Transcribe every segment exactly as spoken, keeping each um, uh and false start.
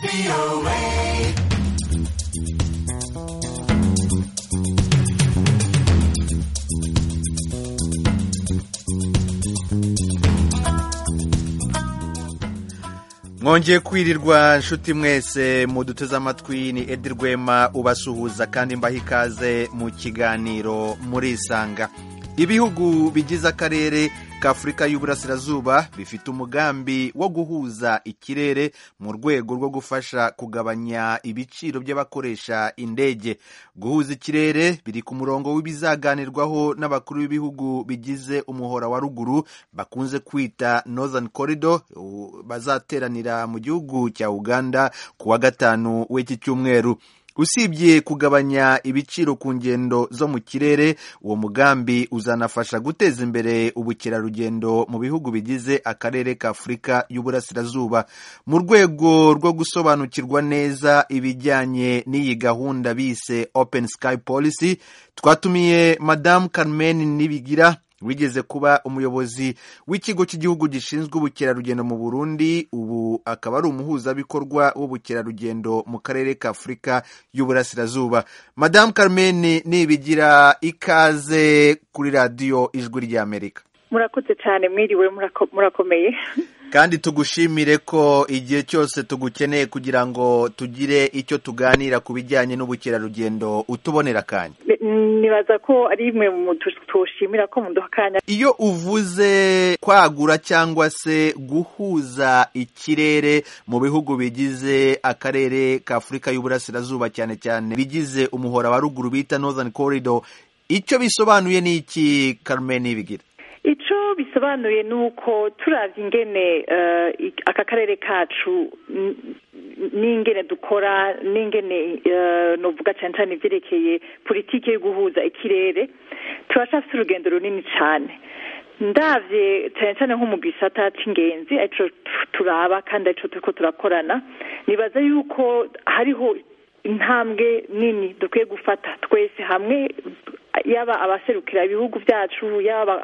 Mwongeye kwirirwa nshuti mwese muduteze amatwi, ni Edi Rwema ubasuhuza kandi mbaha ikaze mu kiganiro murisanga. Ibihugu bigize akarere k'Afurika y'Uburasirazuba bifite umugambi wo guhuza ikirere mu rwego rwo gufasha kugabanya ibiciro by'abakoresha indege. Guhuza ikirere biri ku murongo w'ibizaganirwaho n'abakuru b'ibihugu bigize umuhora wa ruguru bakunze kwita Northern Corridor, bazateranira mu gihugu cya Uganda ku wa gatanu w'iki cyumweru. Usibye kugabanya ibiciro ku ngendo zo mu kirere, uwo mugambi uzanafasha guteza imbere ubukerarugendo mu bihugu bigize akarere k'Afurika y'Uburasirazuba. Mu rwego rwo gusobanukirwa neza ibijyanye n'iyi gahunda bise Open Sky Policy, twatumiye Madame Carmen Nibigira, wigeze kuba umuyobozi w'ikigo cy'igihugu gishinzwe ubukerarugendo mu Burundi, ubu akaba ari umuhuzabikorwa w'ubukerarugendo mu karere k'Afurika y'Uburasirazuba. Madame Carmen Nibigira, ikaze kuri radiyo Ijwi ry'Amerika. Murakoze cyane, mwiriwe, murakomeye. Kandi tugushimire ko igihe cyose tugukeneye kugira ngo tugire icyo tuganira ku bijyanye n'ubukerarugendo utubonera kanya. Nibaza ko ari imwe mu tushimira ko muduha kanya. Iyo uvuze kwagura cyangwa se guhuza ikirere mu bihugu bigize akarere k'Afurika y'Uburasirazuba, cyane cyane bigize umuhora wa ruguru bita Northern Corridor, icyo bisobanuye ni iki, Carmen Nibigira? Ico bisobanuye nuko turavye ingene uh, aka karere kacu n'ingene dukora n'ingene uh, novuga cyane cyane ivyerekeye politike yo guhuza ikirere, turashafite urugendo runini cyane. Ndavye cyane cyane nko mu gisata c'ingenzi ico turaba kandi ico turiko turakorana, nibaza yuko hariho intambwe nini dukwiye gufata twese hamwe, yaba abaserukira ibihugu byacu, yaba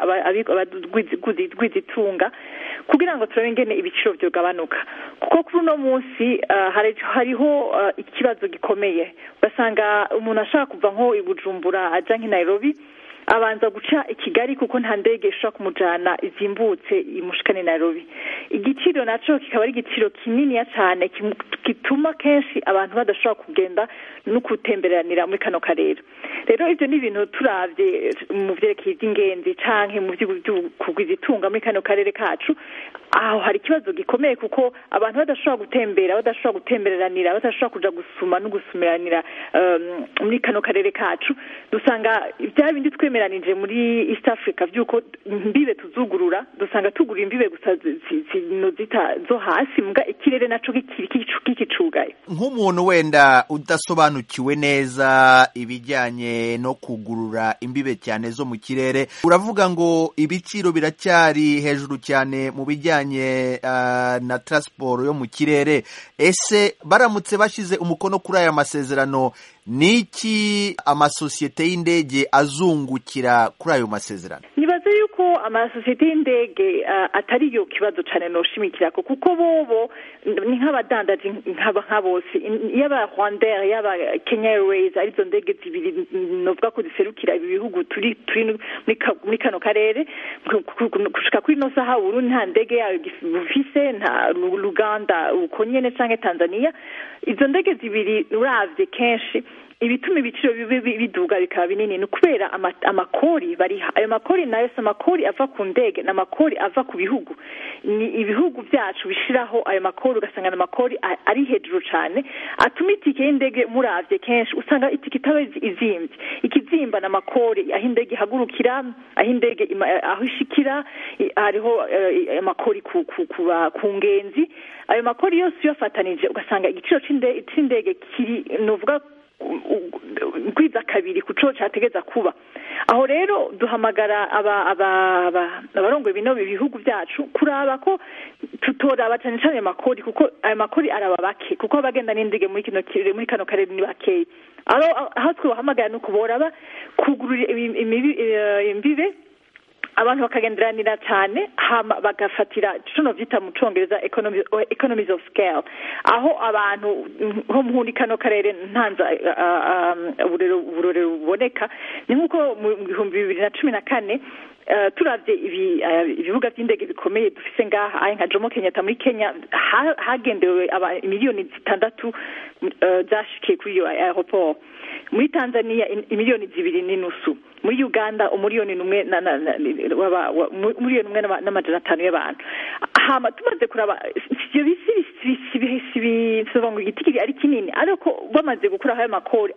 abagwizitunga, kugira ngo turabe ingene ibiciro byogabanuka. Kuko kuri uno munsi uh, hariho uh, ikibazo gikomeye. Basanga umuntu ashaka kuva nko i Bujumbura aja nk'i Nairobi, abanza guca i Kigali kuko nta ndege ishobora kumujana izimbutse imushikane Nairobi. Igiciro naco kikaba ari igiciro kinini cyane gituma kenshi abantu badashobora kugenda no kutemberanira muri kano karere. Rero ivyo ni ibintu turavye mu vyerekeye iby'ingenzi canke mu vy'ukugwizitunga muri kano karere kacu, aho hari ikibazo gikomeye kuko abantu badashobora gutembera, badashobora gutemberanira, badashobora kuja gusuma no gusumiranira um, muri kano karere kacu. Dusanga ibya bindi twemeranije muri East Africa vyuko imbibe tuzugurura, dusanga tugura imbibe gusa zino zita zo hasi, mbwa ikirere naco kikicugaye. Nk'umuntu wenda udasobanukiwe neza ibijyanye no kugurura imbibe cyane zo mu kirere, uravuga ngo ibiciro biracyari hejuru cyane mu bijyanye uh, na transport yo mu kirere. Ese baramutse bashize umukono kuri aya masezerano, niki amasosiyete y'indege azungukira kuri ayo masezerano? Nibaza yuko amasosiyete y'indege uh, atari yo kibazo cyane no shimikira ko, kuko bobo ni nk'abadandaji nk'aba nk'abose, yaba Rwandair yaba Kenya Airways, arizo ndege zibiri novuga ko ziserukira ibi bihugu turi turi muri kano karere. Kushika kuri no saha Burundi nta ndege yayo gifise, nta Uganda uko nyene canke Tanzania. Izo ndege zibiri uravye kenshi ibituma ibiciro biduga bikaba binini, no kubera amakori bariha. Ayo makori nayo se makori ava ku ndege na makori ava ku bihugu. Ni ibihugu byacu bishiraho ayo makori, ugasanga na makori ari hejuru cyane, atuma itike y'indege muravye kenshi usanga itike itaba izimvye. Ikizimba na makori aho indege ihagurukira, aho indege aho ishikira, hariho amakori ku ku ngenzi. Ayo makori yose yafatanije ugasanga igiciro c'indege kiri novuga kwiza kabiri kuco cyategeza kuba. Aho rero duhamagara aba aba abarongo bino bihugu byacu kuraba ko tutora cyane cyane makori, kuko ayo makori araba bake, kuko bagenda n'indige muri kino kirere muri kano karere ni bake. Aro aho twahamagara no kuboraba kugurura imbibe abantu bakagenderanira cyane hama bagafatira cuno vyita mu congereza economy economies of scale aho abantu ho muri kano karere ntanza uburero uburero buboneka ni nkuko mu bihumbi bibiri na cumi na kane Uh, turavye ibi uh, ibibuga vy'indege bikomeye dufise ngaha ayi nka Jomo Kenyatta muri Kenya hagendewe ha miliyoni zitandatu uh, zashikiye kuri iyo aeroport. Muri Tanzania imiliyoni zibiri n'inusu, muri Uganda umuliyoni numwe na umuliyoni numwe n'amajana atanu y'abantu. Hama tumaze kuraba ivyo bisi bisi bisobanura igitigiri ari kinini ariko bamaze gukura hayo makori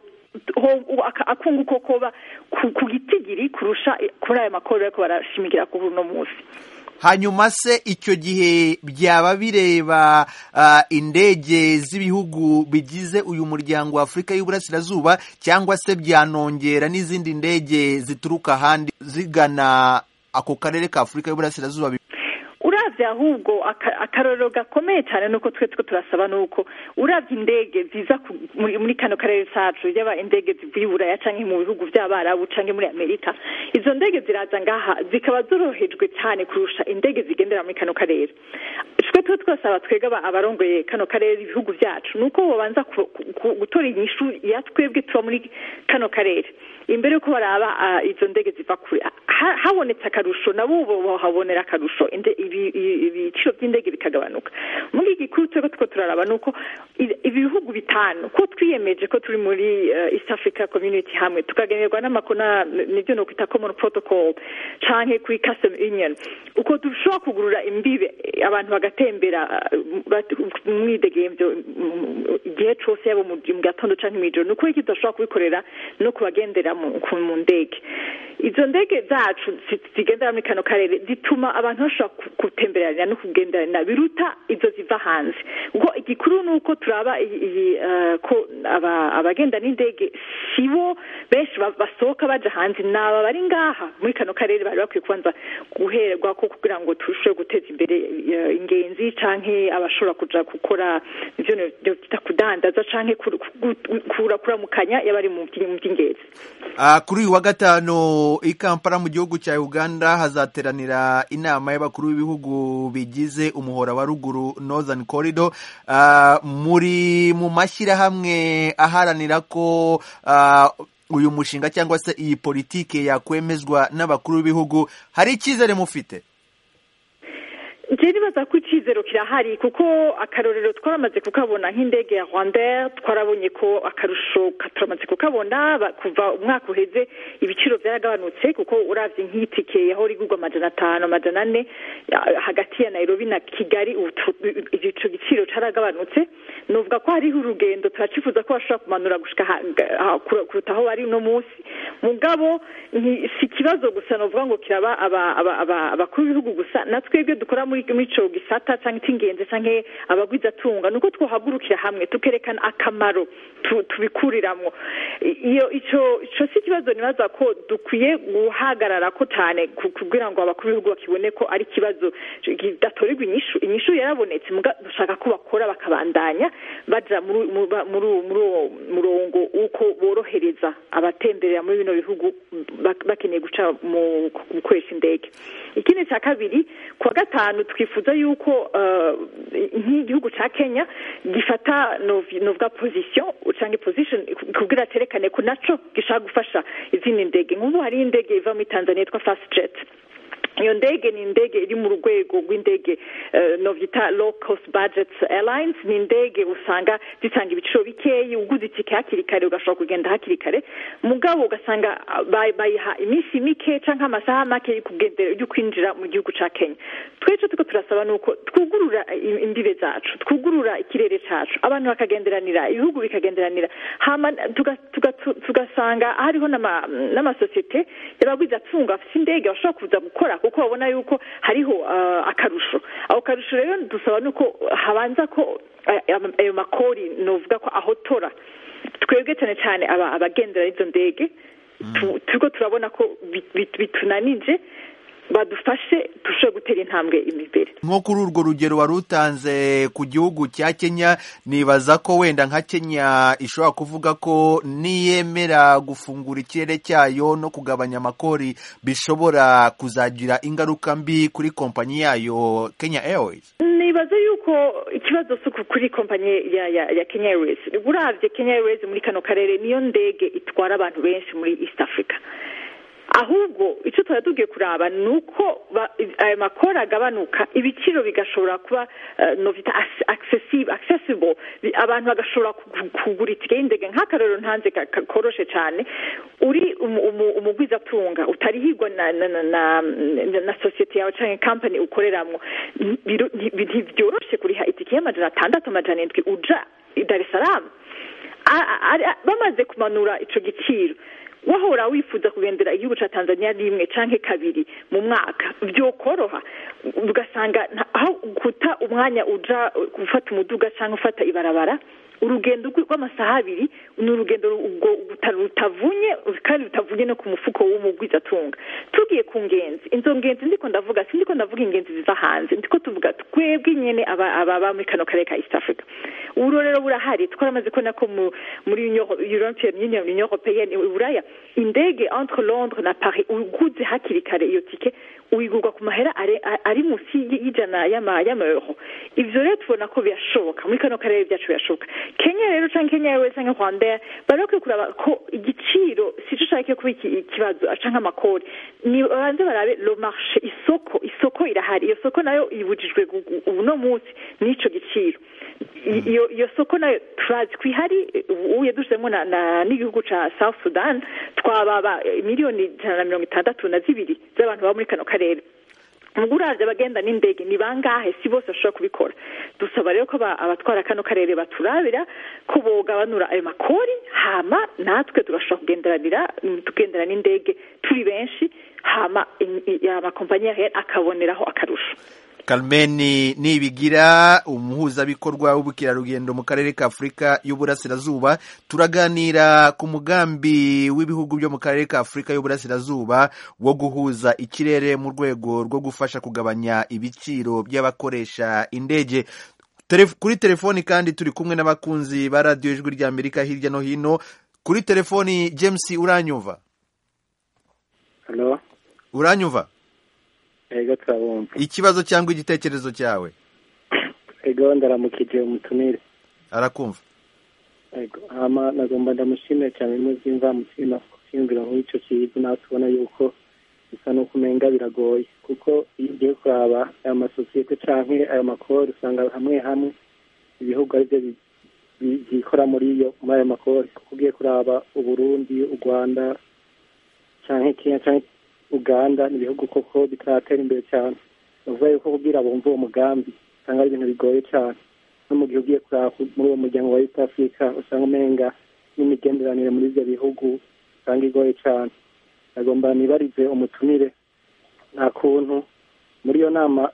akungu ko koba ku gitigiri kurusha kuri aya makoro ariko barashimikira ku runo munsi. Hanyuma se icyo gihe byaba bireba uh, indege z'ibihugu bigize uyu muryango wa Afrika y'Uburasirazuba cyangwa se byanongera n'izindi ndege zituruka handi zigana ako karere ka Afrika y'Uburasirazuba? Uravye ahubwo akarorero gakomeye cyane nuko twe twe turasaba nuko uravye indege ziza muri kano karere sacu yaba indege zivuye Buraya canke mu bihugu by'Abarabu canke muri Amerika, izo ndege ziraza ngaha zikaba zorohejwe cyane kurusha indege zigendera muri kano karere. Twe twe twasaba twega abarongoye kano karere ibihugu byacu nuko babanza gutora inyishu ya twebwe tuba muri kano karere imbere yuko baraba izo ndege ziva kure. Habonetse akarusho nabo bo habonera akarusho ibiciro by'indege bikagabanuka. Muri gikuru twego two turaraba nuko ibihugu bitanu ko twiyemeje ko turi muri uh, East Africa Community hamwe tukagenerwa n'amakona nibyo no kwita common protocol canke kuri custom union uko dushobora kugurura imbibe abantu bagatembera mwidegemvyo igihe cyose yabo mu gatondo canke mw'ijoro nuko iki tudashobora kubikorera no kubagendera mu ndege. Izo ndege zacu zigendera muri kano karere zituma abantu bashobora gutemberana no kugenderana biruta izo ziva hanze. Ubwo igikuru nuko turaba iyi uh, ko aba abagenda n'indege sibo benshi basohoka baje hanze naba bari ngaha muri kano karere bari bakwiye kubanza guhererwa ko kugira ngo turushe guteza imbere uh, ingenzi canke abashobora kuja gukora ivyo bitakudandaza canke kura kuramukanya yabari mu by'ingenzi. Ah, kuri uyu wa gatano i Kampala mu gihugu cya Uganda hazateranira inama y'abakuru b'ibihugu bigize umuhora wa ruguru Northern Corridor. Uh, muri mu mashyirahamwe aharanira ko uh, uyu mushinga cyangwa se iyi politike yakwemezwa n'abakuru b'ibihugu, hari icyizere mufite? Je nibaza ko icizero kirahari kuko akarorero twaramaze kukabona nk'indege ya Rwandair twarabonye ko akarusho katuramaze kukabona kuva umwaka uheze ibiciro byaragabanutse kuko uravye nk'itike yaho rigurwa amajana atanu amajana ane hagati ya Nairobi na Kigali ico giciro caragabanutse. Nuvuga ko hariho urugendo turacifuza ko bashobora kumanura gushika kuruta aho bari no munsi mugabo si kibazo gusa novuga ngo kiraba abakuru b'ibihugu gusa natwebwe dukora muri mico gisata canke tingenze canke abagwiza tunga nuko twohagurukira hamwe tukerekana akamaro tubikuriramwo. Iyo ico ico si kibazo nibaza ko dukwiye guhagarara ko cyane kugira ngo abakuru b'ibihugu bakibone ko ari kibazo kidatorerwa inyishu. Inyishu yarabonetse muga dushaka ko bakora bakabandanya baja muri muri murongo uko borohereza abatemberera muri bino bihugu bakeneye guca mu gukoresha indege. Ikindi cya kabiri kwa gatanu twifuza yuko nk'igihugu ca Kenya gifata novuga position ucange position kugira terekane ko naco gishaka gufasha izindi ndege. Nk'ubu hari indege iva muri Tanzania yitwa Fastjet. Iyo ndege ni indege iri mu rwego rw'indege uh, no vyita low cost budget airlines. Ni indege usanga zitanga ibiciro bikeyi uguze itike hakiri kare ugashobora kugenda hakiri kare mugabo ugasanga bayiha iminsi mike canke amasaha make yo kugendera yo kwinjira mu gihugu ca Kenya. Twece tuko turasaba nuko twugurura imbibe zacu twugurura ikirere cacu abantu bakagenderanira ibihugu bikagenderanira hama tugasanga hariho n'ama societe y'abagwiza tunga afite indege bashobora kuza gukora kuko babona yuko hariho uh, akarusho. Aho karusho rero dusaba nuko habanza ko ayo makori novuga ko ahotora twebwe cyane cyane abagendera izo ndege turiko turabona ko bitunanije badufashe dushobore gutera intambwe imbere. Nko kuri urwo rugero wari utanze ku gihugu cya Kenya, nibaza ko wenda nka Kenya ishobora kuvuga ko niyemera gufungura ikirere cyayo no kugabanya amakori bishobora kuzagira ingaruka mbi kuri kompanyi yayo Kenya Airways. Nibaza yuko ikibazo suku kuri kompanyi ya, ya, ya Kenya Airways, uravye Kenya Airways muri kano karere niyo ndege itwara abantu benshi muri East Africa. Ahubwo icyo twatugiye kuraba nuko ayo makora agabanuka, ibiciro bigashobora kuba uh, novita accessible accessible abantu bagashobora kugura itike y'indege nk'akarero ntanze koroshe cyane, uri umugwiza um, um, tunga utarihirwa na na na, na, na society yawe cyangwa company ukoreramwo, ntibyoroshe kuriha itike y'amajana atandatu amajana indwi uja Dar es Salaam. Bamaze kumanura ico giciro, wahora wifuza kugendera igihugu ca Tanzania rimwe canke kabiri mu mwaka byokoroha, ugasanga aho guta umwanya uja gufata umuduga canke ufata ibarabara, urugendo rw'amasaha abiri ni urugendo rutavunye kandi rutavunye no ku mufuko w'umugwiza tunga. Tugiye ku ngenzi, inzo ngenzi ndiko ndavuga sindiko ndavuga ingenzi ziva hanze, ndiko tuvuga twebwe nyene aba muri kano karere ka East Africa. Urorero burahari, twaramaze kubona ko muri European Union, Union Européenne, Buraya, indege entre Londres na Paris uguze hakiri kare iyo tike uyigurwa ku mahera ari, ari musi y'ijana y'ama-euro. Ivyo rero tubona ko byashoboka muri kano karere, byacu byashoboka. Kenya rero canke Kenya Airways canke Rwanda barako kuraba ko igiciro sico cyake kuba ikibazo canke amakori, ni banze barabe lo marché, isoko isoko irahari, iyo soko nayo ibujijwe ubu no munsi nico giciro. Iyo iyo soko nayo turazi kwihari, uye dushemo na, na n'igihugu ca South Sudan twababa miliyoni ijana na mirongo itandatu na zibiri z'abantu ba muri kano karere. Muguravye bagenda n'indege ni bangahe, si bose bashobora kubikora. Dusaba rero ko abatwara kano karere baturabira ko bogabanura ayo makori, hama natwe tugashobora kugenderanira tugendera n'indege turi benshi, hama amakompanyi yahe akaboneraho akarusho. Carmen Nibigira, umuhuzabikorwa w'ubukerarugendo mu karere ka Afurika y'Uburasirazuba, turaganira ku mugambi w'ibihugu byo mu karere ka Afurika y'Uburasirazuba wo guhuza ikirere mu rwego rwo gufasha kugabanya ibiciro by'abakoresha indege. Telef- kuri telefoni kandi turi kumwe n'abakunzi ba Radio Ijwi ry'Amerika hirya no hino. Kuri telefoni James, uranyumva? Hello. Uranyumva? Ego twabumva. Ikibazo cyangwa igitekerezo cyawe? Ego ndaramukije umutumire. Arakumva. Ego ama nagomba ndamushimira cyane muzimva mutima kucyumvira nk'icyo kintu, natubona yuko bisa no kumenga biragoye, kuko iyo ugiye kuraba aya masosiyete canke aya makori usanga hamwe hamwe ibihugu ari byo bikora muri iyo muri aya makori, kuko ugiye kuraba Uburundi, u Rwanda canke Kenya canke Uganda ni ibihugu koko bitaratera imbere cyane. Uvuga yuko kugira bumve uwo mugambi usanga ari ibintu bigoye cyane, no mu gihugu ugiye kuraba muri uwo muryango wa East Africa usanga umenga n'imigenderanire muri ibyo bihugu usanga igoye cyane. Agomba nibarize umutumire nta kuntu muri iyo nama.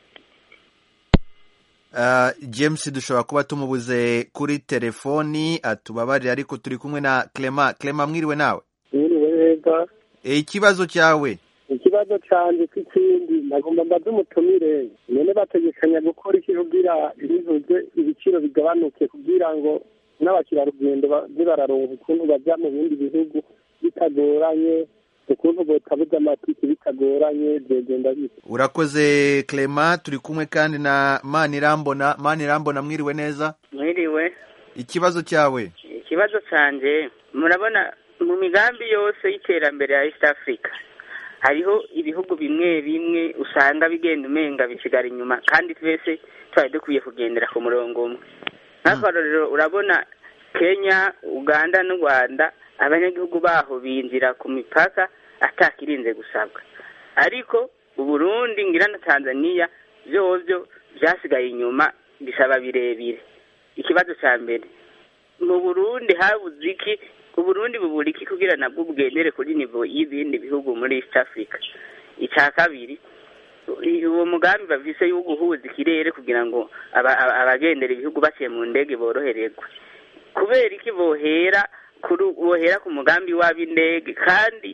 Uh, James dushobora kuba tumubuze kuri telefoni, atubabarira, ariko turi kumwe na Clement. Clement, mwiriwe nawe? Mwiriwe neza. E, ikibazo cyawe? Ikibazo cyanje k'ikindi nagomba mbaze umutumire, none bategekanya gukora iki kugira ibihuze ibiciro bigabanuke, kugira ngo n'abakirarugendo baze bararonka ukuntu bajya mu bindi bihugu bitagoranye, ukuntu botabuza amatike bitagoranye, byegenda bite? Urakoze Clement. Turi kumwe kandi na Manirambona. Manirambona, mwiriwe neza? Mwiriwe. Ikibazo cyawe? Ikibazo canje, murabona mu migambi yose y'iterambere ya East Africa hariho ibihugu bimwe bimwe usanga bigenda umenga bisigara inyuma, kandi twese twari dukwiye kugendera ku murongo umwe. Nk'akarorero urabona Kenya, Uganda n'u Rwanda, abanyagihugu baho binjira ku mipaka atakirinze gusabwa, ariko Uburundi ngira na Tanzania byovyo byasigaye inyuma bisaba birebire. Ikibazo cya mbere, mu Burundi habuze iki? Uburundi bubura iki kugira nabwo bugendere kuri nivo y'ibindi bihugu muri East Africa? Icya kabiri, uwo mugambi bavise yo guhuza ikirere kugira ngo abagendera ibihugu baciye mu ndege borohererwe, kubera iki bohera kuri bohera ku mugambi w'abindege kandi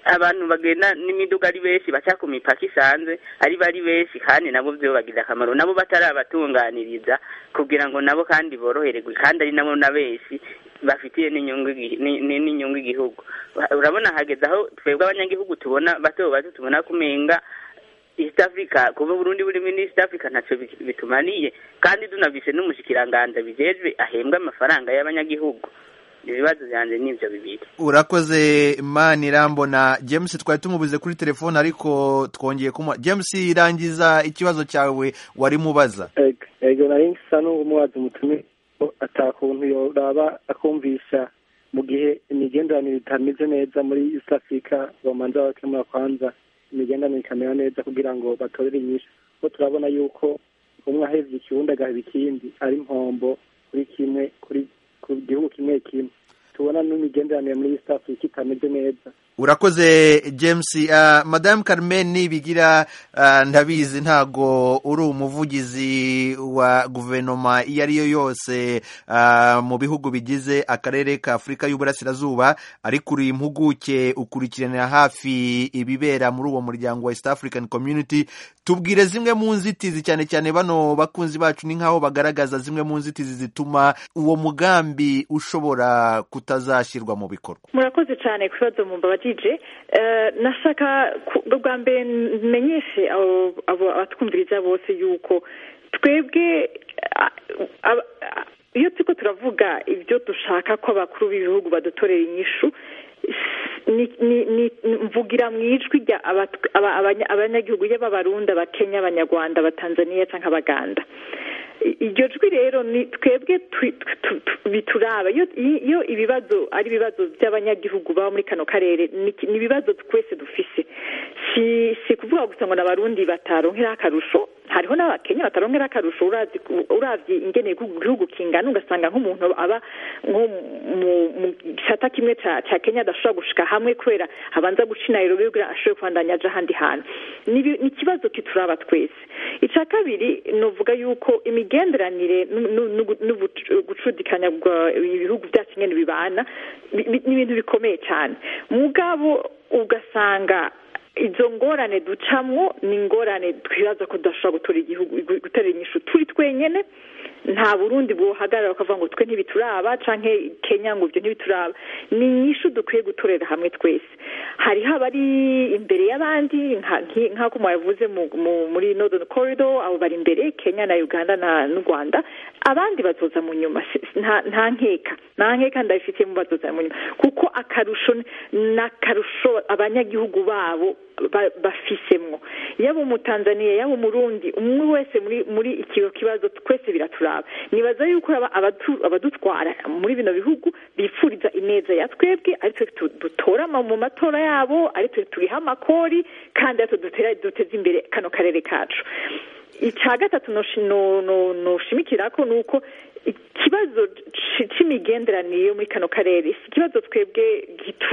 abantu bagenda n'imiduga ari benshi baca ku mipaka isanzwe ari bari benshi kandi nabo byo bagize akamaro nabo batarabatunganiriza kugira ngo nabo kandi borohererwe kandi ari nabo na benshi bafitiye n'inyungu n'inyungu igihugu. Urabona hageze aho twebwe abanyagihugu tubona bato bato tubona kumenga East Africa kuba Burundi buri muri East Africa ntacyo bitumaniye kandi tunavise n'umushikiranganje bijejwe ahembwa amafaranga y'abanyagihugu. Ibibazo byanje nivyo bibiri. Urakoze Manirambona. James twari tumubuze kuri telefone ariko twongeye kumwa. James irangiza ikibazo cyawe wari mubaza. Ego nari ngisa n'umuwazi mutumye atakuntu yoraba akumvisha mu gihe imigenderanire itameze neza muri East Africa bamanza bakemura kwanza imigenderanire ikamera neza kugira ngo batorere inyishu. Ko turabona yuko umwe ahevye ikirundi agaheba ikindi ari impombo kuri kimwe kuri ku gihugu kimwe kimwe tubona n'imigenderanire muri East Africa itameze neza. Urakoze James. uh, Madame Carmen Nibigira, uh, ndabizi ntago uri umuvugizi wa guverinoma iyo ari yo yose uh, mu bihugu bigize akarere ka Afrika y'Uburasirazuba, ariko uri impuguke ukurikiranira hafi ibibera muri uwo muryango wa East African Community. Tubwire zimwe mu nzitizi cyane cyane bano bakunzi bacu ni nkaho bagaragaza zimwe mu nzitizi zituma uwo mugambi ushobora kutazashyirwa mu bikorwa. Murakoze cyane kubazo mu babajije. Uh, nashaka bwa mbere menyeshe abo abo abatwumviriza bose yuko twebwe iyo tuko turavuga ibyo dushaka ko abakuru b'ibihugu badutorera inyishu ni ni mvugira mu ijwi rya abanyagihugu y'abarundi abakenya abanyarwanda abatanzania cyangwa abaganda. Iryo jwi rero ni twebwe bituraba iyo ibibazo ari ibibazo by'abanyagihugu baba muri kano karere ni ibibazo twese dufise. si si kuvuga gusa ngo n'abarundi bataronkera akarusho, hariho n'abakenya bataronkera akarusho. urazi uravye ingene igihugu kingana ugasanga nk'umuntu aba nko mu gisata kimwe ca Kenya adashobora gushika hamwe kubera abanza guca Nairobi kugira ashobore kubandanya aja ahandi hantu. Ni ikibazo kituraba twese. Ica kabiri novuga yuko imigenderanire n'ugucudikanya ibihugu byacu ingene bibana ni ibintu bikomeye cyane. Mugabo ugasanga izo ngorane ducamwo ni ngorane twibaza ko tudashobora gutora igihugu gutera inyishu turi twenyene. Nta Burundi bwohagarara bakavuga ngo twe ntibituraba canke Kenya ngo ibyo ntibituraba. Ni inyishu dukwiye gutorera hamwe twese. Hari habari imbere y'abandi nk'ako mwavuze muri Northern Corridor, abo bari imbere Kenya na Uganda na n'u Rwanda, abandi bazoza mu nyuma. nta nkeka nta nkeka ndabifitiye mu bazoza mu nyuma kuko akarusho n'akarusho abanyagihugu babo bafisemwo, yabo mu Tanzania yabo mu Burundi, umwe wese muri muri ikiyo kibazo twese biraturaba. Nibaza yuko abadutwara muri bino bihugu bipfuriza ineza ya twebwe, ari twe dutora mu matora yabo, ari twe turiha amakori kandi ari twe dutera duteza imbere kano karere kacu. Ica gatatu noshimikirako nuko ikibazo c'imigenderanire muri kano karere si ikibazo twebwe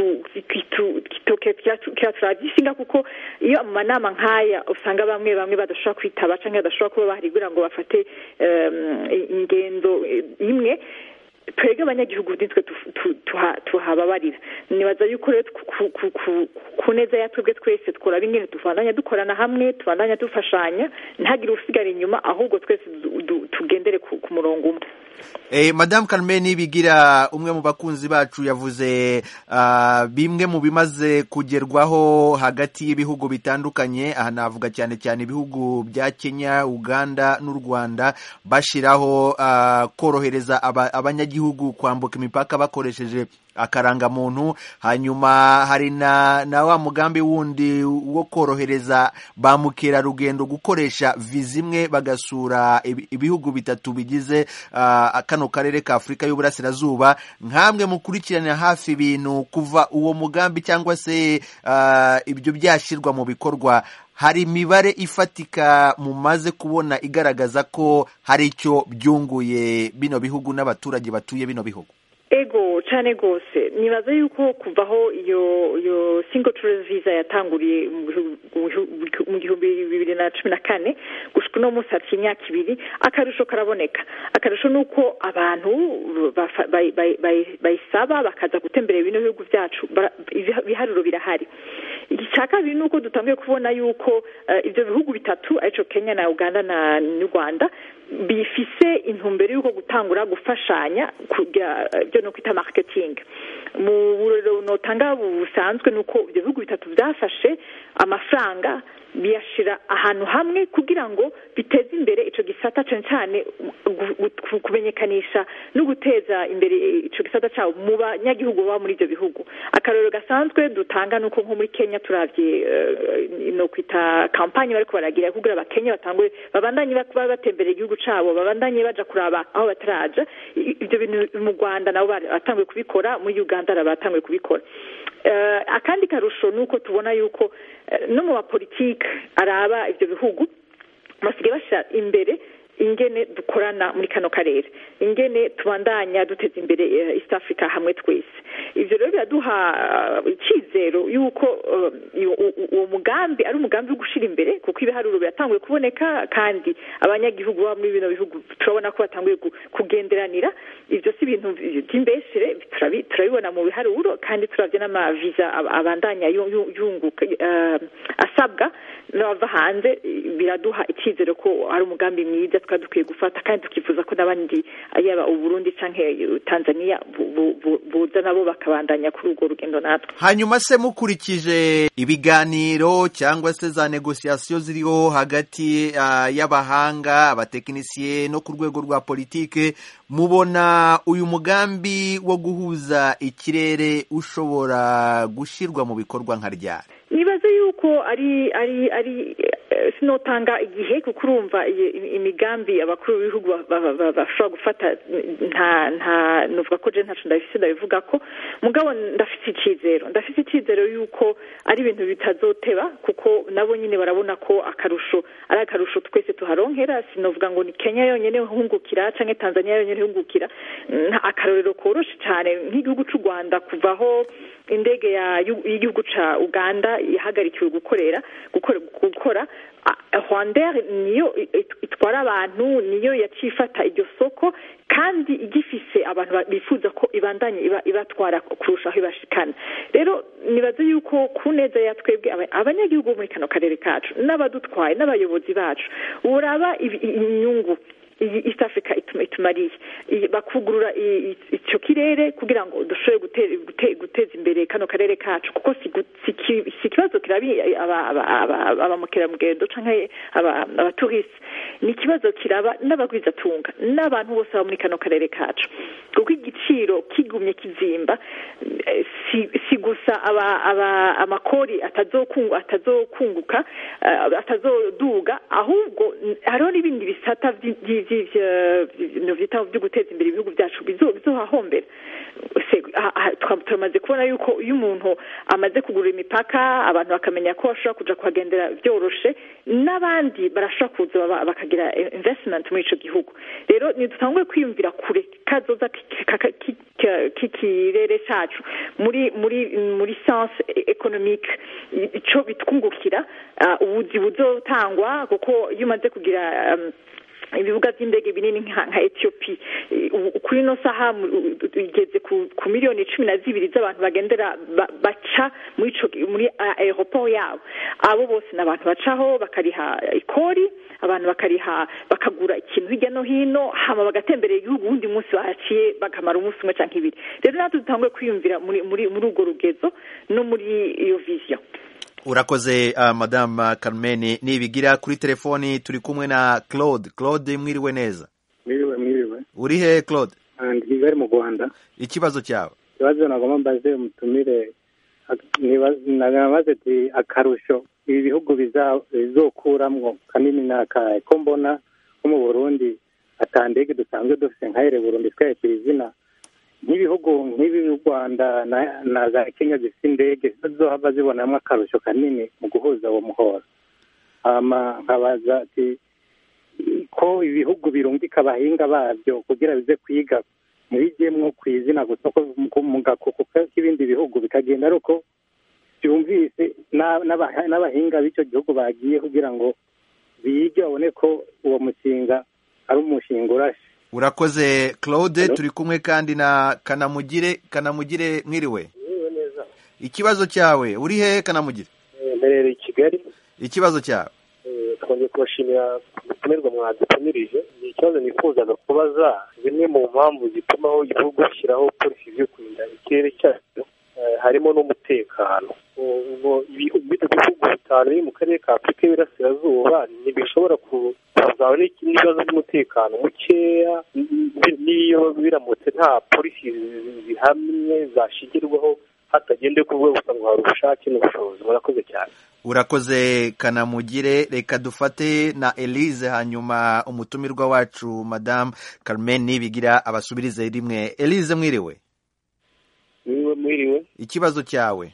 kituragisinga kuko iyo mu manama nk'aya usanga bamwe bamwe badashobora kwitaba canke badashobora kuba bahari kugira ngo bafate ingendo imwe. Twebwe abanyagihugu nitwe tuhababarira. Nibaza yuko rero ku neza ya twebwe twese twora ingene tuvandanya dukorana hamwe, tuvandanya dufashanya, ntagire usigara inyuma, ahubwo twese tugendere ku murongo umwe. Eh, Madame Carmen Nibigira, umwe mu bakunzi bacu yavuze uh, bimwe mu bimaze kugerwaho hagati y'ibihugu bitandukanye. Aha navuga cyane cyane ibihugu bya Kenya, Uganda n'u Rwanda bashiraho uh, korohereza aba, abanyagihugu kwambuka imipaka bakoresheje akaranga muntu. Hanyuma hari na, na wa mugambi wundi wo korohereza ba mukerarugendo gukoresha viza imwe bagasura ibihugu bitatu bigize uh, kano karere ka Afrika y'Uburasirazuba. Nkamwe mukurikirana hafi ibintu kuva uwo mugambi cyangwa se uh, ibyo byashirwa mu bikorwa, hari imibare ifatika mumaze kubona igaragaza ko hari icyo byunguye bino bihugu n'abaturage batuye bino bihugu? Ego cyane gose. Nibaza yuko kuvaho iyo iyo single tourist visa yatanguriye mu gihumbi bibiri na cumi na kane gushika no munsi ati imyaka ibiri, akarusho karaboneka. Akarusho nuko abantu bayisaba bakaza gutembera ibino bihugu byacu, biharuro birahari. icya kabiri ni uko dutangiye kubona yuko ibyo bihugu bitatu arico Kenya na Uganda na n'u Rwanda bifise intumbero yuko gutangura gufashanya kugira byo no kwita marketing. Mu burero notanga busanzwe nuko ibyo bihugu bitatu byafashe amafaranga biyashira ahantu hamwe kugira ngo biteze imbere ico gisata cyane cyane kumenyekanisha no guteza imbere ico gisata cyawo mu banyagihugu baba muri ibyo bihugu. Akarero gasanzwe dutanga nuko nko muri Kenya turavye uh, no kwita campagne bariko baragira kugira abakenya batangwe babandanye bakuba batembere igihugu cabo babandanye baja kuraba aho bataraja. Ibyo bintu mu Rwanda nabo batangwe kubikora, muri Uganda batangwe kubikora. Uh, akandi karusho nuko tubona yuko uh, no mu politike araba ibyo bihugu basigaye basha imbere ingene dukorana muri kano karere, ingene tubandanya duteza imbere uh, East Africa hamwe twese. Ivyo rero biraduha ikizero yuko uwo mugambi ari umugambi wo gushira imbere kuko ibiharuro biratanguye kuboneka kandi abanyagihugu ba muri bino bihugu turabona ko batanguye kugenderanira. Ivyo si ibintu by'imbeshere, turabibona mu biharuro kandi turavye n'amaviza abandanya yunguka uh, asabwa n'abava hanze. Biraduha ikizero ko ari umugambi mwiza tukadukwiye gufata kandi tukifuza ko n'abandi yaba u Burundi canke Tanzania buza nabo bakabandanya kuri urwo rugendo natwe. Hanyuma se mukurikije ibiganiro cyangwa se za negociation ziriho hagati uh, y'abahanga abatekinisiye no ku rwego rwa politike, mubona uyu mugambi wo guhuza ikirere ushobora gushirwa mu bikorwa nka ryari? Nibaze yuko ari ari ari sinotanga igihe kuko urumva imigambi abakuru b'ibihugu bashobora gufata nta nta nuvuga ko je ntaco ndabifise ndabivuga ko mugabo ndafise ikizero ndafise ikizero yuko ari ibintu bitazoteba kuko nabo nyine barabona ko akarusho ari akarusho twese tuharonkera. Sinovuga ngo ni Kenya yonyene hungukira canke Tanzania yonyene hungukira, akarorero koroshe cyane nk'igihugu cy'u Rwanda kuvaho indege ya y'igihugu ca Uganda ihagarikiwe gukorera gukora gukora Rwandair niyo itwara abantu, niyo yacifata iryo soko kandi igifise abantu bifuza ko ibandanye iba ibatwara kurusha aho ibashikana. Rero nibaze yuko kuneza yatwebwe abanyagihugu muri kano karere kacu n'abadutwaye n'abayobozi bacu uraba inyungu East Africa itumariye bakugurura icyo kirere kugira ngo dushobore guteza imbere kano karere kacu kuko si ikibazo kirabi abamukerarugendo canke abaturiste, ni ikibazo kiraba n'abagwizatunga n'abantu bose baba muri kano karere kacu kuko igiciro kigumye kizimba. Si gusa amakori atazokunguka atazokunguka atazoduga, ahubwo hariho n'ibindi bisata vy'ivyo byo guteza imbere ibihugu byacu bizohahombera. Turamaze kubona yuko iyo umuntu amaze kugura imipaka abantu bakamenya ko bashobora kuja kuhagendera byoroshe, n'abandi barashobora kuza bakagira investment muri ico gihugu. Rero nidutangwe kwiyumvira kure kazoza k'ikirere cacu muri muri muri sens economique, ico bitwungukira ubuzi buzotangwa kuko iyo umaze kugira um, ibibuga by'indege binini nka Ethiopia kuri no saha igeze ku miliyoni cumi na zibiri z'abantu bagendera baca muri ico muri aeroport yabo. Abo bose n'abantu bacaho bakariha ikori, abantu bakariha bakagura ikintu hirya no hino hama bagatemberera igihugu undi munsi bahaciye bakamara umunsi umwe canke ibiri. Rero natwe dutangwe kwiyumvira muri muri muri urwo rugezo no muri iyo vision. Urakoze uh, Madame Carmen Nibigira. Kuri telefoni turi kumwe na Claude. Claude, mwiriwe neza? Mwiriwe mwiriwe. Uri he Claude? And Kigali mu Rwanda. Ikibazo cyawe? Ikibazo nagomba mbaze umutumire nagamaze ati akarusho ibi bihugu bizokuramwo kanini nakaye ko mbona ko mu Burundi atandege dusanzwe dufite nkaire Burundi twaye izina nk'ibihugu nk'ibi u Rwanda na, na za Kenya zifite indege zizohava zibonamwe akarusho kanini mu guhuza uwo muhora. Ama nkabaza ati ko ibihugu birungika abahinga babyo kugira bize kwiga mubijemwo kwizina gusa ko mu gakuko k'ibindi bihugu bikagenda ariko byumvise n'abahinga b'icyo gihugu bagiye kugira ngo bige babone ko uwo mushinga ari umushinga urashe. Urakoze Claude. Hello? Turi kumwe kandi na Kanamugire. Kanamugire, mwiriwe? Mwiriwe neza. Ikibazo cyawe uri he Kanamugire? mberere i Kigali. Ikibazo cyawe? Twongeye kubashimira umutumirwa mwadutumirije. Ikibazo nifuzaga kubaza zimwe mu mpamvu zituma aho igihugu gishyiraho polisi yo kurinda ikirere cyacu harimo n'umutekano. Ibihugu bitanu biri mu karere ka Afurika y'Iburasirazuba ntibishobora kuzaba n'ibibazo by'umutekano mukeya n'iyo biramutse nta polisi zihamye zashingirwaho hatagendeye ku rwego gusa ngo hari ubushake n'ubushobozi. Murakoze cyane. Urakoze Kanamugire. Reka dufate na Elise hanyuma umutumirwa wacu Madame Carmen Nibigira abasubirize rimwe. Elise mwiriwe? Mwiriwe mwiriwe. Ikibazo cyawe?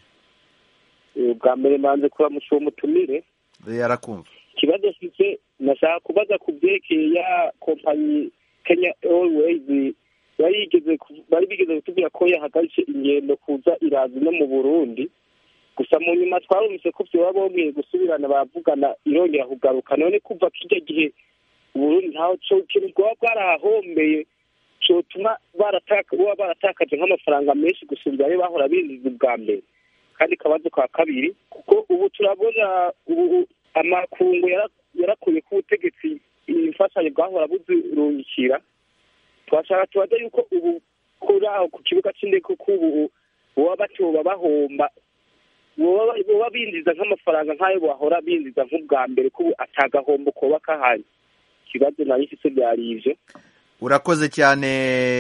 Bwa mbere manze kuramusha uwo mutumire. Yarakumva. Ikibazo kike nashaka kubaza ku byerekeye ya kompanyi Kenya Airways yari yigeze bari bigeze kutubwira ko yahagaritse ingendo kuza irazi no mu Burundi. Gusa mu nyuma twarumvise ko byo babomye gusubirana bavugana irongera kugaruka. None kuva kijya gihe Burundi ntaho cyo kirwa bwarahombeye cyo tuma barataka uwa baratakaje nk'amafaranga menshi gusubira ayo bahora bindiza bwa mbere. Kandi kabazo ka kabiri kuko ubu turabona ubu amakungu yarakuye ku butegetsi imfashanyo bwahora buzurungikira. Twashaka tubaza yuko ubu kuri aho ku kibuga cy'indege kuko ubu boba batoba bahomba boba bindiza nk'amafaranga nk'ayo bahora bindiza nk'ubwa mbere ko atagahombo koba kahari. Ikibazo nari mfise byari ivyo. Urakoze cyane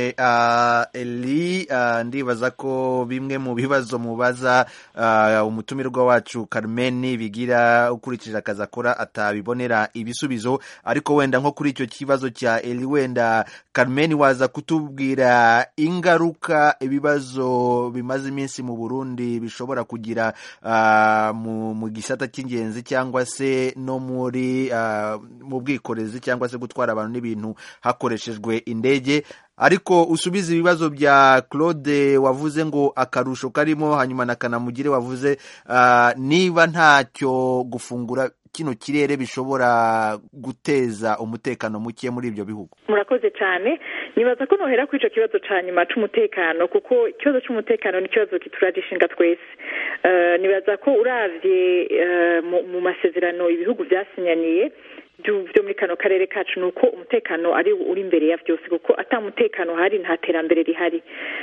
uh, Eli. Uh, ndibaza ko bimwe mu bibazo mubaza uh, umutumirwa wacu Carmen Bigira ukurikije akazi akora atabibonera ibisubizo, ariko wenda nko kuri icyo kibazo cya Eli wenda Carmen waza kutubwira ingaruka ibibazo bimaze iminsi mu Burundi bishobora kugira uh, mu, mu gisata cy'ingenzi cyangwa se no muri uh, mu bwikorezi cyangwa se gutwara abantu n'ibintu hakoreshejwe indege. Ariko usubiza ibibazo bya Claude wavuze ngo akarusho karimo, hanyuma na Kanamugire wavuze uh, niba ntacyo gufungura kino kirere bishobora guteza umutekano muke muri ibyo bihugu. Murakoze cyane. Nibaza ko nohera kuri ico kibazo ca nyuma c'umutekano kuko ikibazo c'umutekano ni kibazo kituragishinga twese. Uh, nibaza ko uravye uh, mu, mu masezerano ibihugu byasinyaniye byo muri kano karere kacu nuko umutekano ari uri imbere ya byose kuko atamutekano hari nta terambere rihari.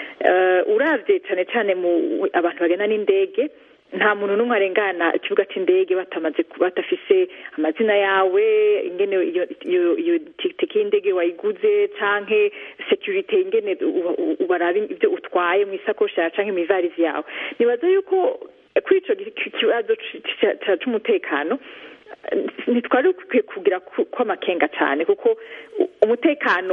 Uh, uravye cyane cyane mu abantu bagena n'indege nta muntu n'umwe arengana ikibuga cy'indege batamaze batafise amazina yawe ingene iyo iyo tike y'indege wayiguze canke security ingene ubarabi ibyo utwaye mu isakoshi ya canke mu ivarizi yawe. Nibaza yuko kuri ico kibazo c'umutekano ntitwari kugira ko amakenga cyane kuko umutekano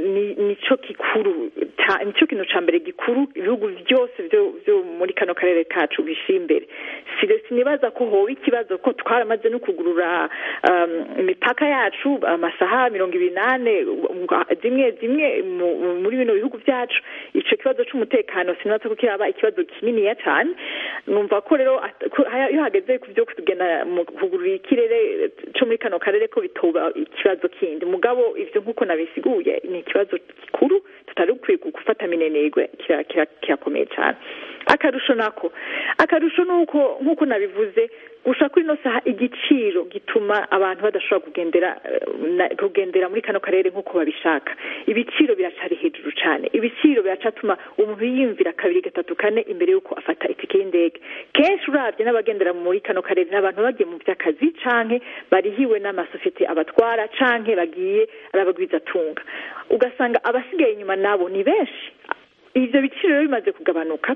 nico kikuru nico kintu ca mbere gikuru ibihugu byose byo byo muri kano karere kacu bishimbere. Sinibaza ko hoba ikibazo ko twaramaze no kugurura imipaka um, yacu amasaha mirongo ibiri nane zimwe zimwe muri bino bihugu byacu. Ico kibazo c'umutekano sinabaza ko kiraba ikibazo kinini ya cyane. Numva ko rero iyo hageze ku byo kugena mu kugurura ikirere cyo muri kano karere ko bitoba ikibazo kindi. Mugabo ivyo nkuko nabisiguye ni ikibazo gikuru tutari ukwiye gufata minenegwe kirakomeye cyane. Akarusho nako akarusho nuko nkuko nabivuze gusha kuri no saha igiciro gituma abantu badashobora kugendera kugendera muri kano karere nkuko babishaka. Ibiciro biracari hejuru cyane. Ibiciro biracatuma umuntu yimvira kabiri gatatu kane imbere yuko afata itike y'indege. Kenshi uravye n'abagendera muri kano karere n'abantu bagiye mu by'akazi canke barihiwe n'amasosiyete abatwara canke bagiye arabagwiza tunga. Ugasanga abasigaye inyuma nabo ni benshi. Ivyo biciro bimaze kugabanuka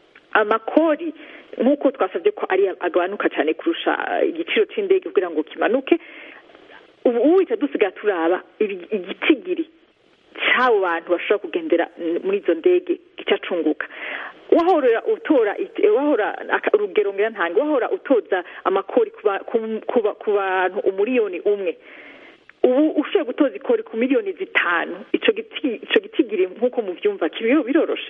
amakori nkuko twasabye ko ari agabanuka cyane kurusha igiciro c'indege kugira ngo kimanuke. Ubu wita dusiga turaba igitigiri cy'abo bantu bashobora kugendera muri izo ndege gicacunguka. Wahora utora wahora urugero ngira ntange wahora utoza amakori kuba ku bantu umuriyoni umwe. Ubu ushoboye gutoza ikori ku miliyoni zitanu. Ico giti ico gitigiri nkuko mu byumva kibiyo biroroshe.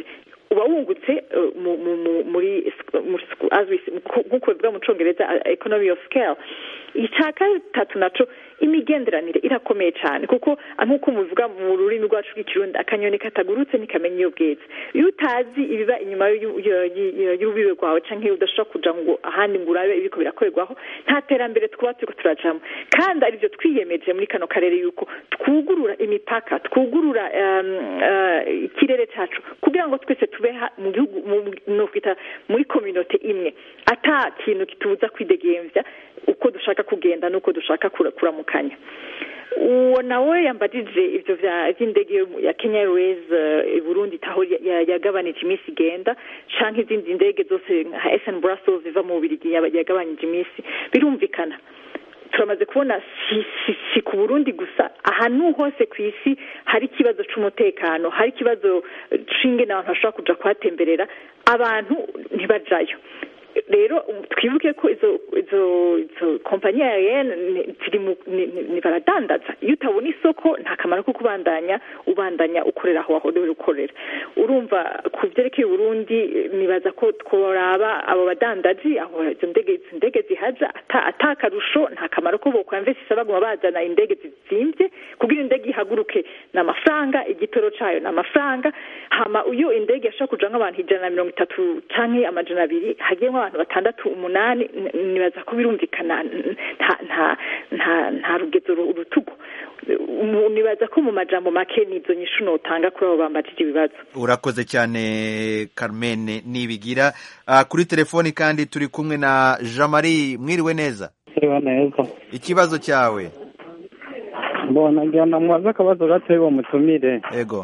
uba wungutse muri nk'uko bivuga mu cyongereza economy of scale. icya gatatu naco imigenderanire irakomeye cyane kuko nk'uko muvuga mu rurimi rwacu rw'ikirundi akanyoni katagurutse ntikamenya iyo bweze. Iyo utazi ibiba inyuma y'urubibe rwawe canke udashobora kuja ngo ahandi ngo urabe ibiko birakorerwaho nta terambere twaba turiko turajamo. kandi arivyo twiyemeje muri kano karere yuko twugurura imipaka twugurura ikirere cacu kugira ngo twese tube mu gihugu no kwita muri community imwe ata kintu kitubuza kwidegemvya uko dushaka kugenda nuko dushaka kuramukanya. uwo nawe yambajije ivyo vya vy'indege ya Kenya Airways i Burundi taho yagabanije imisi igenda canke izindi ndege zose nka S N Brussels ziva mu Bubiligi yagabanije imisi. birumvikana turamaze kubona si, si, si ku Burundi gusa ahantu hose ku isi hari ikibazo c'umutekano hari ikibazo cinge n'abantu bashobora kuja kuhatemberera abantu ntibajayo. rero twibuke ko izo izo izo kompanyi aerienne ziri ni baradandaza. iyo utabona isoko nta kamaro ko kubandanya ubandanya ukorera aho waho ukorera. urumva ku byerekeye Burundi nibaza ko tworaba abo badandaji aho izo ndege indege zihaza atakarusho nta kamaro ko bo kwamvesisa baguma bazana indege zizimvye kugira indege ihaguruke n'amafaranga igitoro cayo n'amafaranga hama uyo indege yashaka kuja nk'abantu ijana na mirongo itatu canke amajana abiri hagiye abantu batandatu umunani nibaza ko birumvikana nta nta nta nta rugezo urutugu. nibaza ko mu majambo make nizo nyishu notanga kuri abo bambajije ibibazo. urakoze cyane Carmen Nibigira. Uh, kuri telefoni kandi turi kumwe na Jean Marie. mwiriwe neza? Mwiriwe neza. ikibazo cyawe? mbona njyana mwaza akabazo gatewe mutumire. Ego.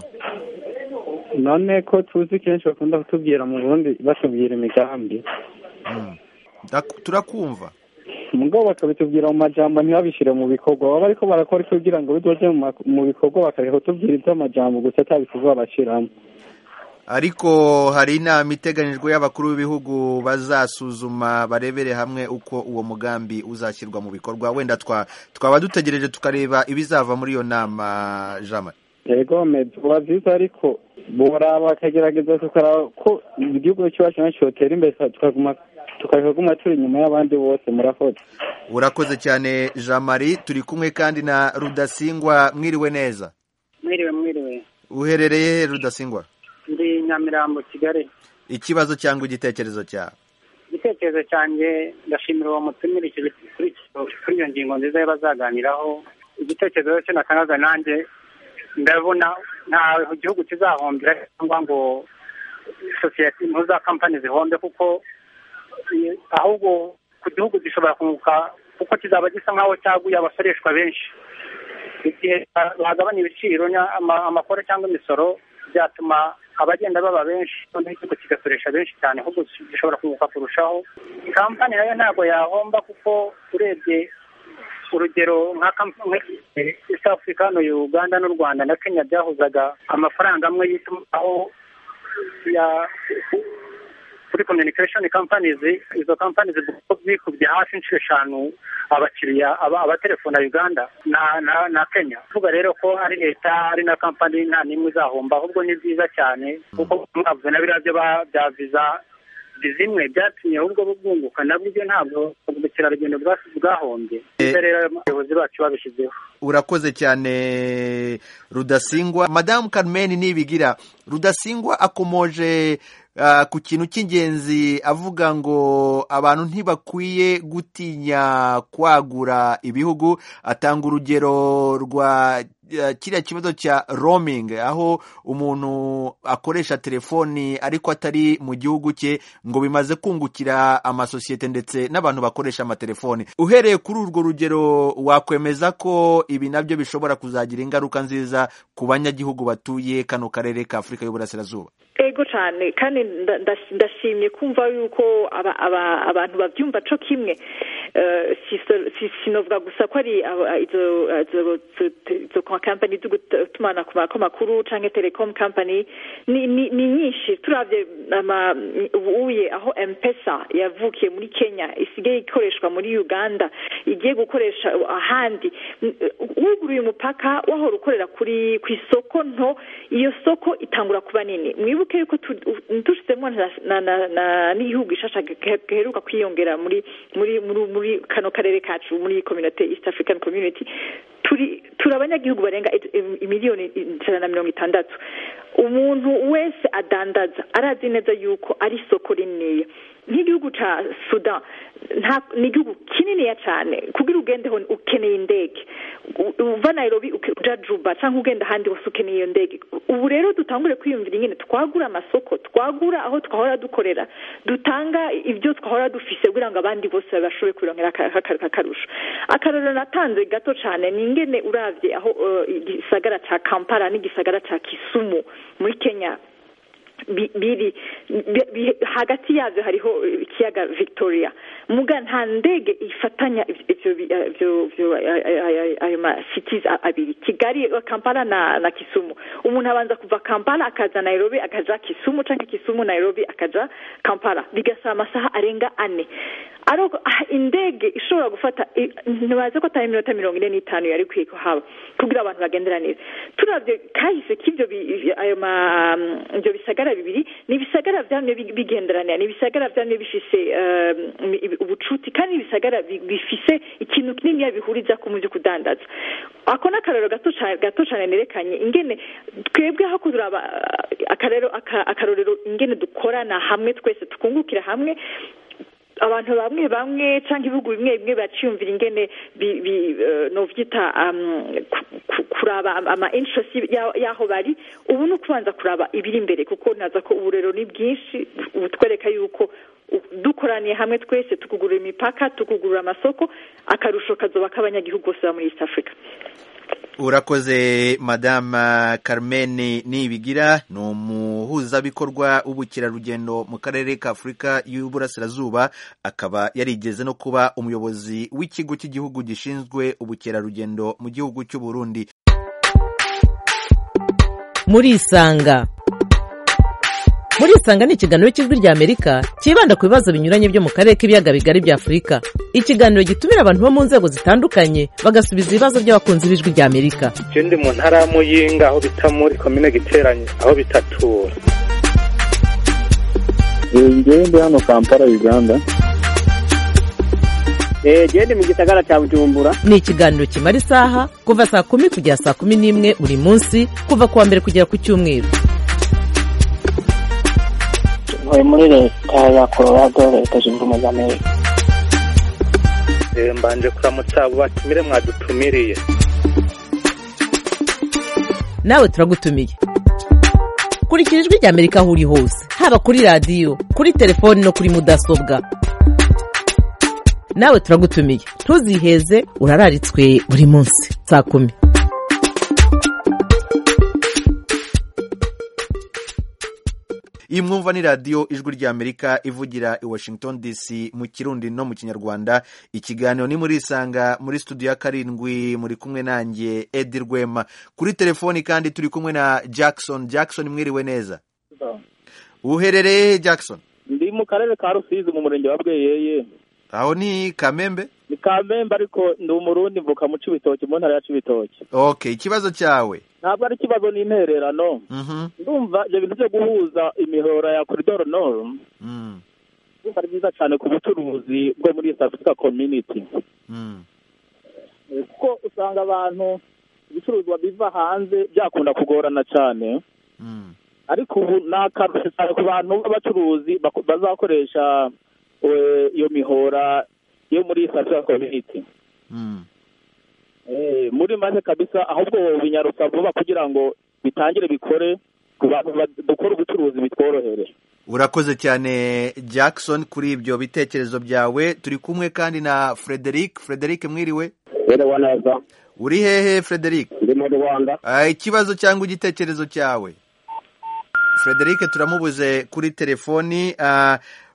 none ko tuzi kenshi bakunda kutubwira mu Burundi batubwira imigambi. Mm. turakumva mugabo bakabitubwira mu majambo ntibabishire mu bikorwa. baba ariko barakora kugira ngo bidoje mu bikorwa bakariho tubwira iby'amajambo gusa atabikorwa bashiramo. ariko hari inama iteganijwe y'abakuru b'ibihugu bazasuzuma barebere hamwe uko uwo mugambi uzashyirwa mu bikorwa. wenda twa twaba dutegereje tukareba ibizava muri iyo nama. Jama yego medwa vyiza ariko boraba bakagerageza tukaraba ko igihugu cyacu nacyo cyotera imbere tukaguma tukaguma turi inyuma y'abandi bose. murakoze. urakoze cyane Jean Marie. turi kumwe kandi na Rudasingwa. mwiriwe neza? mwiriwe mwiriwe. uherereye Rudasingwa? ndi Nyamirambo Kigali. ikibazo cyangwa igitekerezo cyawe? igitekerezo cyanjye ndashimira uwo mutumire iki kuri iyo ngingo nziza y'abazaganiraho. igitekerezo cyo natangaza nanjye ndabona nta gihugu kizahombera cyangwa ngo sosiyete impuza kampani zihombe kuko ahubwo ku gihugu gishobora kunguka kuko kizaba gisa nk'aho cyaguye abasoreshwa benshi. igihe bagabanya ibiciro amakoro cyangwa imisoro byatuma abagenda baba benshi noneho ikigo kigasoresha benshi cyane ahubwo gishobora kunguka kurushaho. kampani nayo ntabwo yahomba kuko urebye urugero nka East Africa no Uganda n'u Rwanda na Kenya byahuzaga amafaranga amwe yitumaho ya kuri communication companies. izo companies zikubye hafi inshuro eshanu abakiriya aba abatelefona Uganda na na, na Kenya. tuvuga rero ko ari leta ari na company nta nimwe izahomba ahubwo ni byiza cyane kuko mwavuze na birabyo bya visa bizimwe byatumye ahubwo bubunguka nabwo ntabwo ubukerarugendo bwahombye. rero abayobozi bacu babishyizeho. urakoze cyane Rudasingwa. Madame Carmen Nibigira, Rudasingwa akomoje uh, ku kintu cy'ingenzi avuga ngo abantu ntibakwiye gutinya kwagura ibihugu. atanga urugero rwa uh, kiriya kibazo cya roaming aho umuntu akoresha telefoni ariko atari mu gihugu cye ngo bimaze kungukira amasosiyete ndetse n'abantu bakoresha amatelefoni. uhereye kuri urwo rugero wakwemeza ko ibi nabyo bishobora kuzagira ingaruka nziza ku banyagihugu batuye kano karere ka Afurika y'Uburasirazuba? ego cyane kandi ndashimye kumva yuko aba, aba, abantu babyumva co kimwe. sinovuga gusa ko ari izo izo company zo gutumana ku makuru canke telecom company ni nyinshi turavye ubuye aho M-Pesa yavukiye muri Kenya isigaye ikoreshwa muri Uganda igiye gukoresha ahandi wuguruye umupaka waho rukorera kuri ku isoko nto iyo soko itangura kuba nini mwibuke yuko tushizemo na n'igihugu ishasha geheruka kwiyongera muri muri muri kano karere kacu muri community East African Community turi turabanyagihugu barenga miliyoni ijana na mirongo itandatu umuntu wese adandaza arazi neza yuko ari soko rinini nk'igihugu ca Sudan nta n'igihugu kinini cyane kugira ugende ho ukeneye indege uva Nairobi uja Juba cyangwa ugenda handi hose ukeneye iyo ndege ubu rero dutangure kwiyumvira ingene twagura amasoko twagura aho twahora dukorera dutanga ibyo twahora dufise kugira ngo abandi bose bashobore kurongera akarusho akarero natanze gato cyane ni ingene uravye aho igisagara ca Kampala n'igisagara ca Kisumu muri Kenya biri hagati yavyo hariho ikiyaga Victoria muga nta ndege ifatanya ivyo ivyo ayo ma cities abiri Kigali Kampala na na Kisumu umuntu abanza kuva Kampala akaza Nairobi akaja Kisumu canke Kisumu Nairobi akaja Kampala bigasa amasaha arenga ane ariko indege ishobora gufata ntibaze ko atari minota mirongo ine n'itanu yari kwiye haba kugira abantu bagenderanire turavye kahise k'ivyo ayo ma ivyo bisagara bibiri ni bisagara vyamye bigenderanira ni bisagara vyamye bifise ubucuti kandi ibisagara bifise ikintu kinini yabihuriza ku muvyo kudandaza ako nakarero gato gato cyane nerekanye ingene twebwe aho kuzuraba akarero akarorero ingene dukorana hamwe twese tukungukira hamwe abantu bamwe bamwe canke ibihugu bimwe bimwe baciyumvira ingene no vyita kuraba ama interest yaho bari ubu no kubanza kuraba ibiri imbere kuko naza ko uburero ni bwinshi ubutwereka yuko dukoraniye hamwe twese tukugurura imipaka tukugurura amasoko akarusho kazoba kabanyagihugu bose muri East Africa. Urakoze Madame Carmen Nibigira no muhuzabikorwa w'ubukerarugendo mu karere ka Afrika y'Uburasirazuba akaba yarigeze no kuba umuyobozi w'ikigo cy'igihugu gishinzwe ubukerarugendo mu gihugu cy'u Burundi. Muri Isanga Muri Isanga ni ikiganiro cy'ijwi rya Amerika kibanda ku bibazo binyuranye byo mu karere k'ibiyaga bigari bya Afrika. Ikiganiro gitumira abantu bo mu nzego zitandukanye bagasubiza ibibazo by'abakunzi b'ijwi rya Amerika. Je ndi mu ntara ya Muyinga aho bita muri commune Giteranye aho bitatura. Ngiye ndi hano Kampala Uganda. Eh je ndi mu gisagara cya Bujumbura. Ni ikiganiro kimara isaha kuva saa kumi kugera saa kumi n'imwe buri munsi kuva kuwa mbere kugera ku cyumweru. Ntuye muri leta ya Colorado leta zunze ubumwe za Amerika. Mbanje kuramutsa abo batumire mwadutumiriye. Nawe turagutumiye. Kurikira ijwi rya Amerika aho uri hose haba kuri radio kuri telefone no kuri mudasobwa. Nawe turagutumiye ntuziheze urararitswe buri munsi saa kumi. Imwumva ni radio ijwi rya Amerika ivugira i Washington D C mu Kirundi no mu Kinyarwanda. Ikiganiro ni muri Isanga muri studio ya karindwi muri kumwe nanjye Edi Rwema. Kuri telefoni kandi turi kumwe na Jackson. Jackson mwiriwe neza? Uherereye Jackson? Ndi mu karere ka Rusizi mu murenge wa Bweyeye. Aho ni Kamembe? Ni Kamembe ariko ndi umurundi mvuka mu Cibitoke mu ntara ya Cibitoke. Okay, ikibazo cyawe? Ntabwo ari kibazo n'intererano. Mhm. Ndumva je bintu byo guhuza imihora ya Corridor Nord. Mhm. Ndumva ari byiza cyane ku bucuruzi bwo muri East Africa Community. Mhm. Kuko usanga abantu ibicuruzwa biva hanze byakunda kugorana cyane. Mhm. Ariko ubu nakarushe cyane ku bantu b'abacuruzi bazakoresha iyo mihora yo muri East Africa Community. Mhm. Eh muri maze kabisa ahubwo binyarutsa vuba kugira ngo bitangire bikore ku bantu dukora ubucuruzi bitworohere. Urakoze cyane Jackson kuri ibyo bitekerezo byawe. Turi kumwe kandi na Frederic. Frederic mwiriwe? Ere wanaza. Uri hehe Frederic? Ndi mu Rwanda. Ah, ikibazo cyangwa igitekerezo cyawe? Frederic turamubuze kuri telefoni. Uh,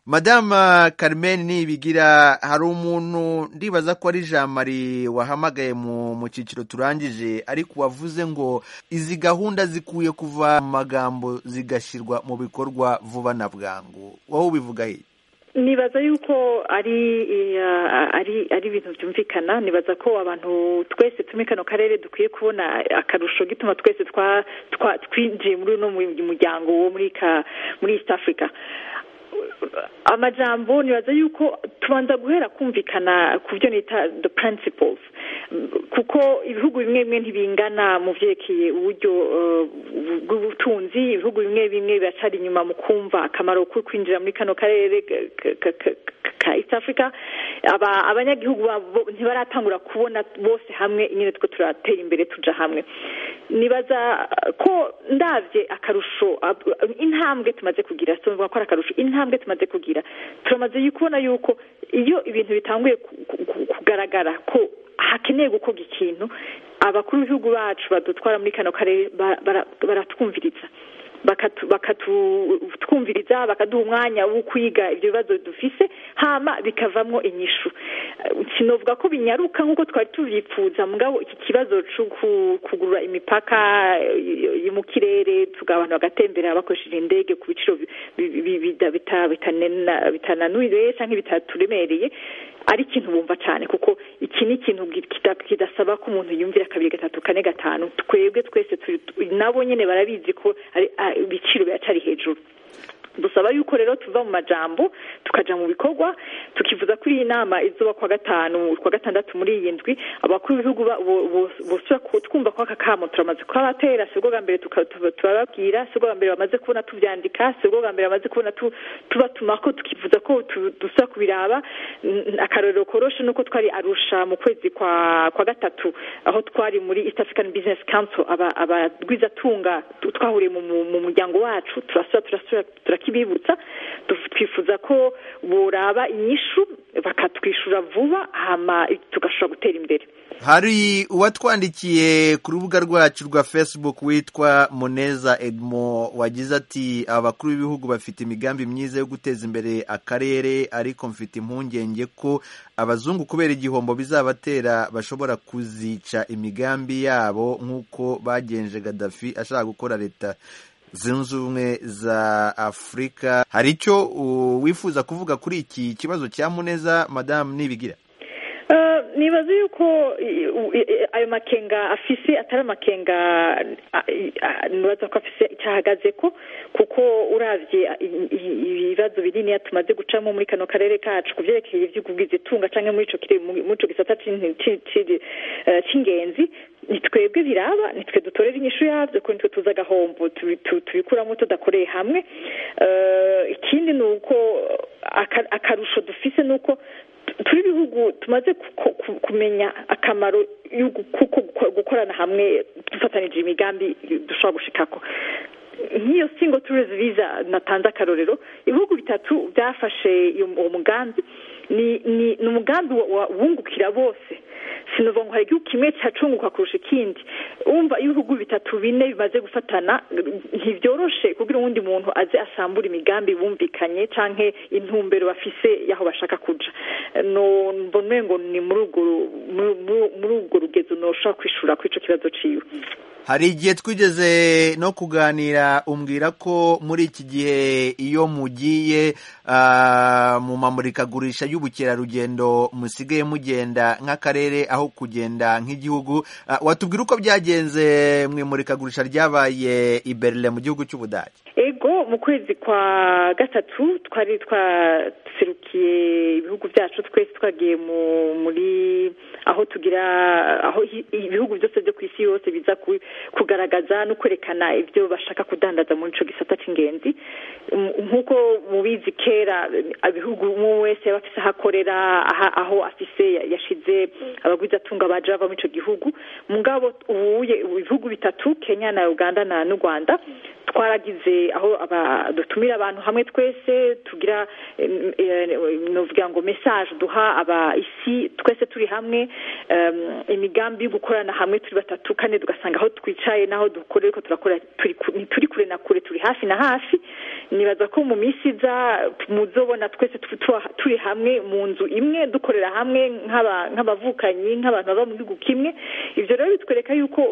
Madame Carmen Nibigira, hari umuntu ndibaza ko ari Jean Marie wahamagaye mu mu ciciro turangije ariko wavuze ngo izi gahunda zikuye kuva mu magambo zigashirwa mu bikorwa vuba na bwangu, wowe ubivuga he? Nibaza yuko ari ari ari ibintu byumvikana. Nibaza ko abantu twese tumikano karere dukwiye kubona akarusho gituma twese twa twinjiye muri no muryango wo muri ka muri East Africa. Amajambo nibaza yuko tubanza guhera kumvikana ku byo nita the principles, kuko ibihugu bimwe bimwe ntibingana mu vyerekeye uburyo bw'ubutunzi. Ibihugu bimwe bimwe biracari inyuma mu kumva akamaro ko kwinjira muri kano karere ka East Africa. Aba abanyagihugu ntibaratangura kubona bose hamwe nyine two turatera imbere tuja hamwe. Nibaza ko ndavye akarusho intambwe tumaze kugira, somva ko akarusho intambwe tumaze kugira, turamaze yikubona yuko iyo ibintu bitanguye kugaragara ko hakeneye gukoga ikintu, abakuru b'ibihugu bacu badutwara muri kano karere baratwumviriza bakatwumviriza bakaduha umwanya wo kwiga ibyo bibazo dufise, hama bikavamwo inyishu. Sinovuga ko binyaruka nk'uko twari tuvyifuza, mugabo iki kibazo cyo kugurura imipaka mu kirere tugabantu bagatembera bakoresheje indege ku biciro bitananuye canke bitaturemereye, ari ikintu bumva cyane, kuko iki ni ikintu kidasaba ko umuntu yumvira kabiri gatatu kane gatanu. Twebwe twese nabo nyene barabizi ko ibiciro biracari hejuru. Dusaba yuko rero tuva mu majambo tukaja mu bikorwa, tukivuza kuri iyi nama izuba kwa gatanu kwa gatandatu muri iyi ndwi. Abakuru b'ibihugu bosura twumva ko akakamo turamaze kubatera, sibwo gambere tukababwira, sibwo gambere bamaze kubona tuvyandika, sibwo gambere bamaze kubona tubatuma ko tukivuza ko dusa kubiraba. Akarorero koroshe nuko twari Arusha mu kwezi kwa kwa gatatu, aho twari muri East African Business Council, abagwiza tunga twahuriye mu muryango wacu, turasura turasura kibibutsa twifuza ko boraba inyishu bakatwishura vuba, hama tugashobora gutera imbere. Hari uwatwandikiye ku rubuga rwacu rwa Facebook witwa Moneza Edmo wagize ati abakuru b'ibihugu bafite imigambi myiza yo guteza imbere akarere, ariko mfite impungenge ko abazungu kubera igihombo bizabatera bashobora kuzica imigambi yabo nk'uko bagenje Gaddafi ashaka gukora leta zunze ubumwe za Afrika. Hari icyo wifuza kuvuga kuri iki kibazo cya Muneza, Madame Nibigira? Uh, nibaza yuko ayo makenga afise atari makenga nibaza ko afise cyahagaze ko, kuko uravye ibibazo binini tumaze gucamo muri kano karere kacu kuvyerekeye ivy'ubwize tunga canke muri ico kire muri ico gisata c'ingenzi, nitwebwe biraba, nitwe dutorera inyishu yavyo ko nitwe tuza gahombo tubikuramo tudakoreye hamwe. Uh, ikindi nuko akarusho dufise nuko turi bihugu tumaze kumenya akamaro yuko gukorana hamwe dufatanije imigambi dushobora gushikako. Nk'iyo single tourist visa natanze akarorero, ibihugu bitatu byafashe uwo mugambi, ni ni umugambi wungukira bose. Sinovuga ngo hari igihugu kimwe cyacunguka kurusha ikindi. Umva ibihugu bitatu bine bimaze gufatana ntibyoroshe kugira uwundi muntu aze asambura imigambi bumvikanye canke intumbero bafise yaho bashaka kuja. No mbone ngo ni muri urwo muri urwo rugezo no shaka kwishura kwico kibazo ciwe. Hari igihe twigeze no kuganira umbwira ko muri iki gihe iyo mugiye uh, mu mamurikagurisha y'ubukerarugendo musigaye mugenda nk'akarere aho kugenda nk'igihugu. Uh, watubwira uko byagenze mu imurikagurisha ryabaye i Berlin mu gihugu cy'Ubudage? Ego mu kwezi kwa gatatu twari twaserukiye ibihugu byacu twese twagiye muri aho tugira aho ibihugu byose byo kwisi yose biza kugaragaza no kwerekana ibyo bashaka kudandaza muri ico gisata c'ingenzi. Nkuko mubizi kera ibihugu mu wese bafise hakorera aho afise yashize abagwiza tunga baje bava muri ico gihugu. Mugabo ubuye ibihugu bitatu, Kenya na Uganda na n'u Rwanda, twaragize aho dutumira abantu hamwe twese tugira novuga ngo message duha aba isi twese turi hamwe, imigambi gukorana hamwe turi batatu kane, tugasanga aho twicaye naho dukorera ko turakora turi turi kure na kure, turi hafi na hafi. nibaza ko mu minsi iza muzobona twese turi hamwe mu nzu imwe dukorera hamwe nk'abavukanyi nk'abantu baba mu gihugu kimwe. Ibyo rero bitwereka yuko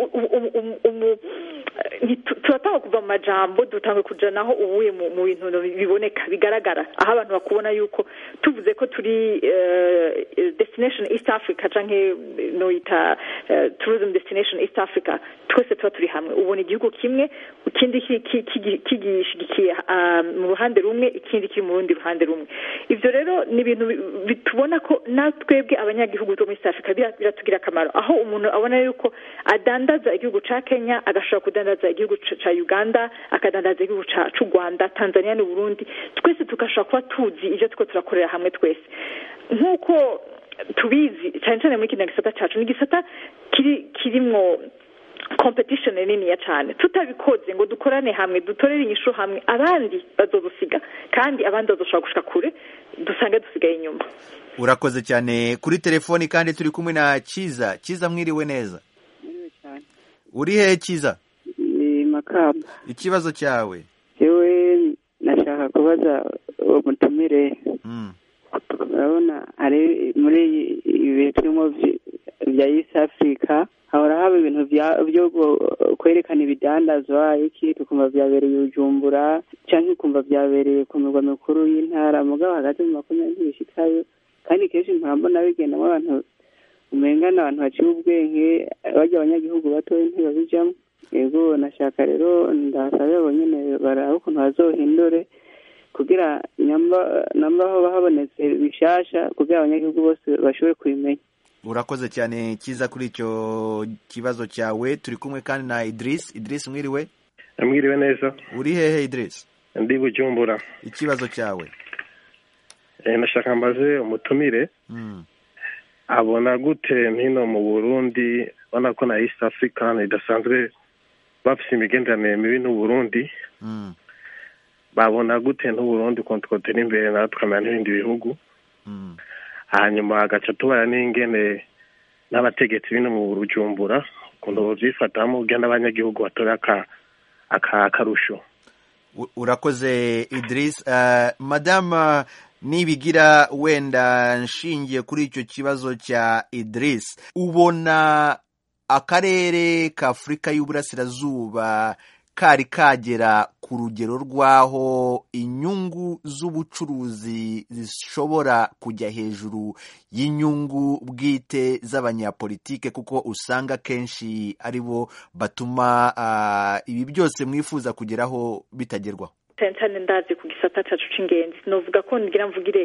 turatanga kuva mu majambo dutanga kuja naho ubuye mu bintu biboneka bigaragara, aho abantu bakubona yuko tuvuze ko turi destination East Africa canke noita tourism destination East Africa, twese tuba turi hamwe. Ubona igihugu kimwe, ikindi kigishigikiye mu ruhande rumwe, ikindi kiri mu rundi ruhande rumwe. Ivyo rero ni ibintu bitubona ko natwebwe abanyagihugu bo muri East Africa biratugira akamaro, aho umuntu abona yuko adandaza igihugu ca Kenya agashobora kudandaza igihugu ca Uganda, akadandaza igihugu ca Rwanda, Tanzania n'u Burundi, twese tugashobora kuba tuzi ivyo tuko turakorera hamwe twese. Nk'uko tubizi cyane cyane muri kino gisata cacu, ni gisata kiri kirimwo competition nini ya cyane. Tutabikoze ngo dukorane hamwe, dutorere inyishu hamwe, abandi bazodusiga kandi abandi bazoshobora gushika kure, dusange dusigaye inyuma. Urakoze cyane. Kuri telefoni kandi turi kumwe na Kiza. Kiza, mwiriwe neza? Mwiriwe cyane. Uri he Kiza? Ni Makamba. Ikibazo cyawe? Yewe nashaka kubaza uwo mutumire. Mm. Urabona ari muri ibi turimo bya East Africa, hahora haba ibintu byo kwerekana ibidandazwa iki, tukumva byabereye Bujumbura cyangwa ukumva byabereye ku mirwa mikuru y'intara, mugabo hagati mu makumyabiri bishikayo, kandi kenshi mpambona bigendamo abantu umenga n'abantu baciye ubwenge, bajya abanyagihugu batoye ntibabijamo. Yego nashaka rero ndasaba abo nyene baraba ukuntu bazohindure kugira nyamba namba aho habonetse bishasha kugira abanyagihugu bose bashobore kubimenya. Urakoze cyane Kiza kuri icyo kibazo cyawe. Turi kumwe kandi na Idris. Idris, mwiriwe? Mwiriwe neza. Uri hehe Idris? Ndi Bujumbura. Ikibazo cyawe? Eh, nashaka mbaze umutumire. Mm. Abona gute mpino mu Burundi, bana ko na East Africa idasanzwe bafise imigenderanire mibi n'u Burundi. Mm. Babona gute n'u Burundi kontwotera imbere natwe n'ibindi bihugu. Mm. Hanyuma agaca tubara n'ingene n'abategetsi bino mu Bujumbura kundo byifatamo ugenda abanyagihugu batora ka akarusho. Urakoze Idris. Uh, Madame Nibigira, wenda nshingiye kuri icyo kibazo cya Idris, ubona akarere ka Afrika y'Uburasirazuba kari kagera ku rugero rwaho inyungu z'ubucuruzi zishobora kujya hejuru y'inyungu bwite z'abanyapolitike, kuko usanga kenshi ari bo batuma uh, ibi byose mwifuza kugeraho bitagerwaho? Cyane ndazi ku gisata cyacu c'ingenzi, novuga ko ngira mvugire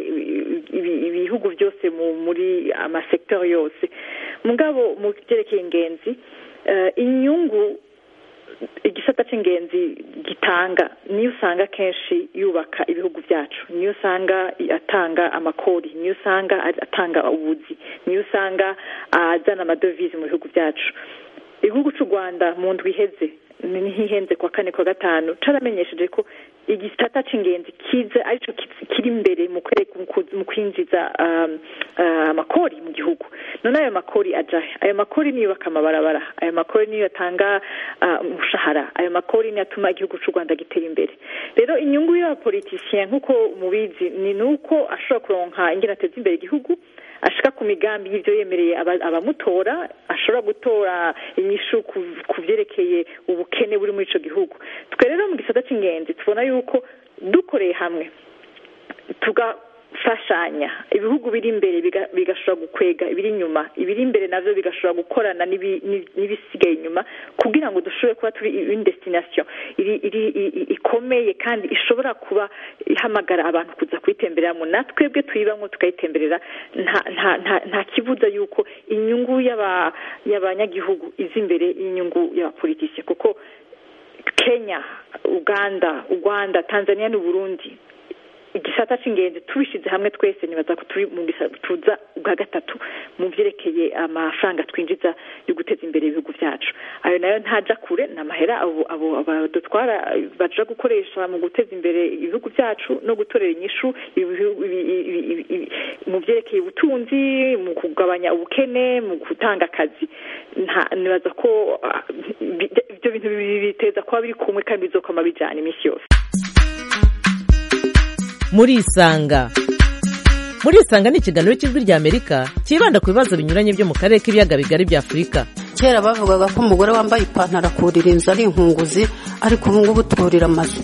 ibihugu byose muri amasektor yose, mugabo mu byerekeye ingenzi, uh, inyungu igisata c'ingenzi gitanga niyo usanga kenshi yubaka ibihugu byacu, niyo usanga atanga amakori, niyo usanga atanga ubuzi, niyo usanga azana amadovize mu bihugu byacu. Igihugu cy'u Rwanda mu ndwi iheze nihihenze kwa kane kwa gatanu caramenyesheje ko igisata c'ingenzi kize arico kiri imbere mu mu kwinjiza amakori um, uh, mu gihugu. None ayo makori aja ayo makori niyo bakamabarabara, ayo makori niyo yatanga umushahara, uh, ayo makori niyo atuma igihugu cy'u Rwanda gitera imbere. Rero inyungu y'abapoliticiens nkuko mubizi ni nuko ashobora kuronka ingene ateza imbere igihugu, ashika ku migambi y'ivyo yemereye abamutora, ashobora gutora inyishu ku vyerekeye ubukene buri muri ico gihugu. Twe rero mu gisata c'ingenzi tubona yuko dukoreye hamwe tugafashanya, ibihugu biri imbere bigashobora gukwega ibiri inyuma, ibiri imbere navyo bigashobora gukorana n'ibisigaye inyuma, kugira ngo dushobore kuba turi une destination iri iri ikomeye kandi ishobora kuba ihamagara abantu kuza kwitembereramo, natwebwe tuyibamwo tukayitemberera. nta nta nta nta kibuza yuko inyungu y'aba y'abanyagihugu izi imbere y'inyungu y'abapoliticiens, kuko Kenya, Uganda, Rwanda, Tanzania n'u Burundi igisata c'ingenzi tubishize hamwe twese nibaza ko turi mu tuza ubwa gatatu mu vyerekeye amafaranga twinjiza yo guteza imbere ibihugu vyacu. Ayo nayo ntaja kure n'amahera abo abo abadutwara baja gukoresha mu guteza imbere ibihugu vyacu no gutorera inyishu mu vyerekeye ubutunzi, mu kugabanya ubukene, mu gutanga akazi. Nibaza ko ibyo bintu biteza kuba biri kumwe kandi bizokoma bijana imisi yose. Murisanga Murisanga ni ikiganiro cy'ijwi rya Amerika kibanda ku bibazo binyuranye byo mu karere k'ibiyaga bigari bya Afurika. Kera bavugaga ko umugore wambaye ipantaro akurira inzu ari inkunguzi, ariko ubu ngubu turira amazu.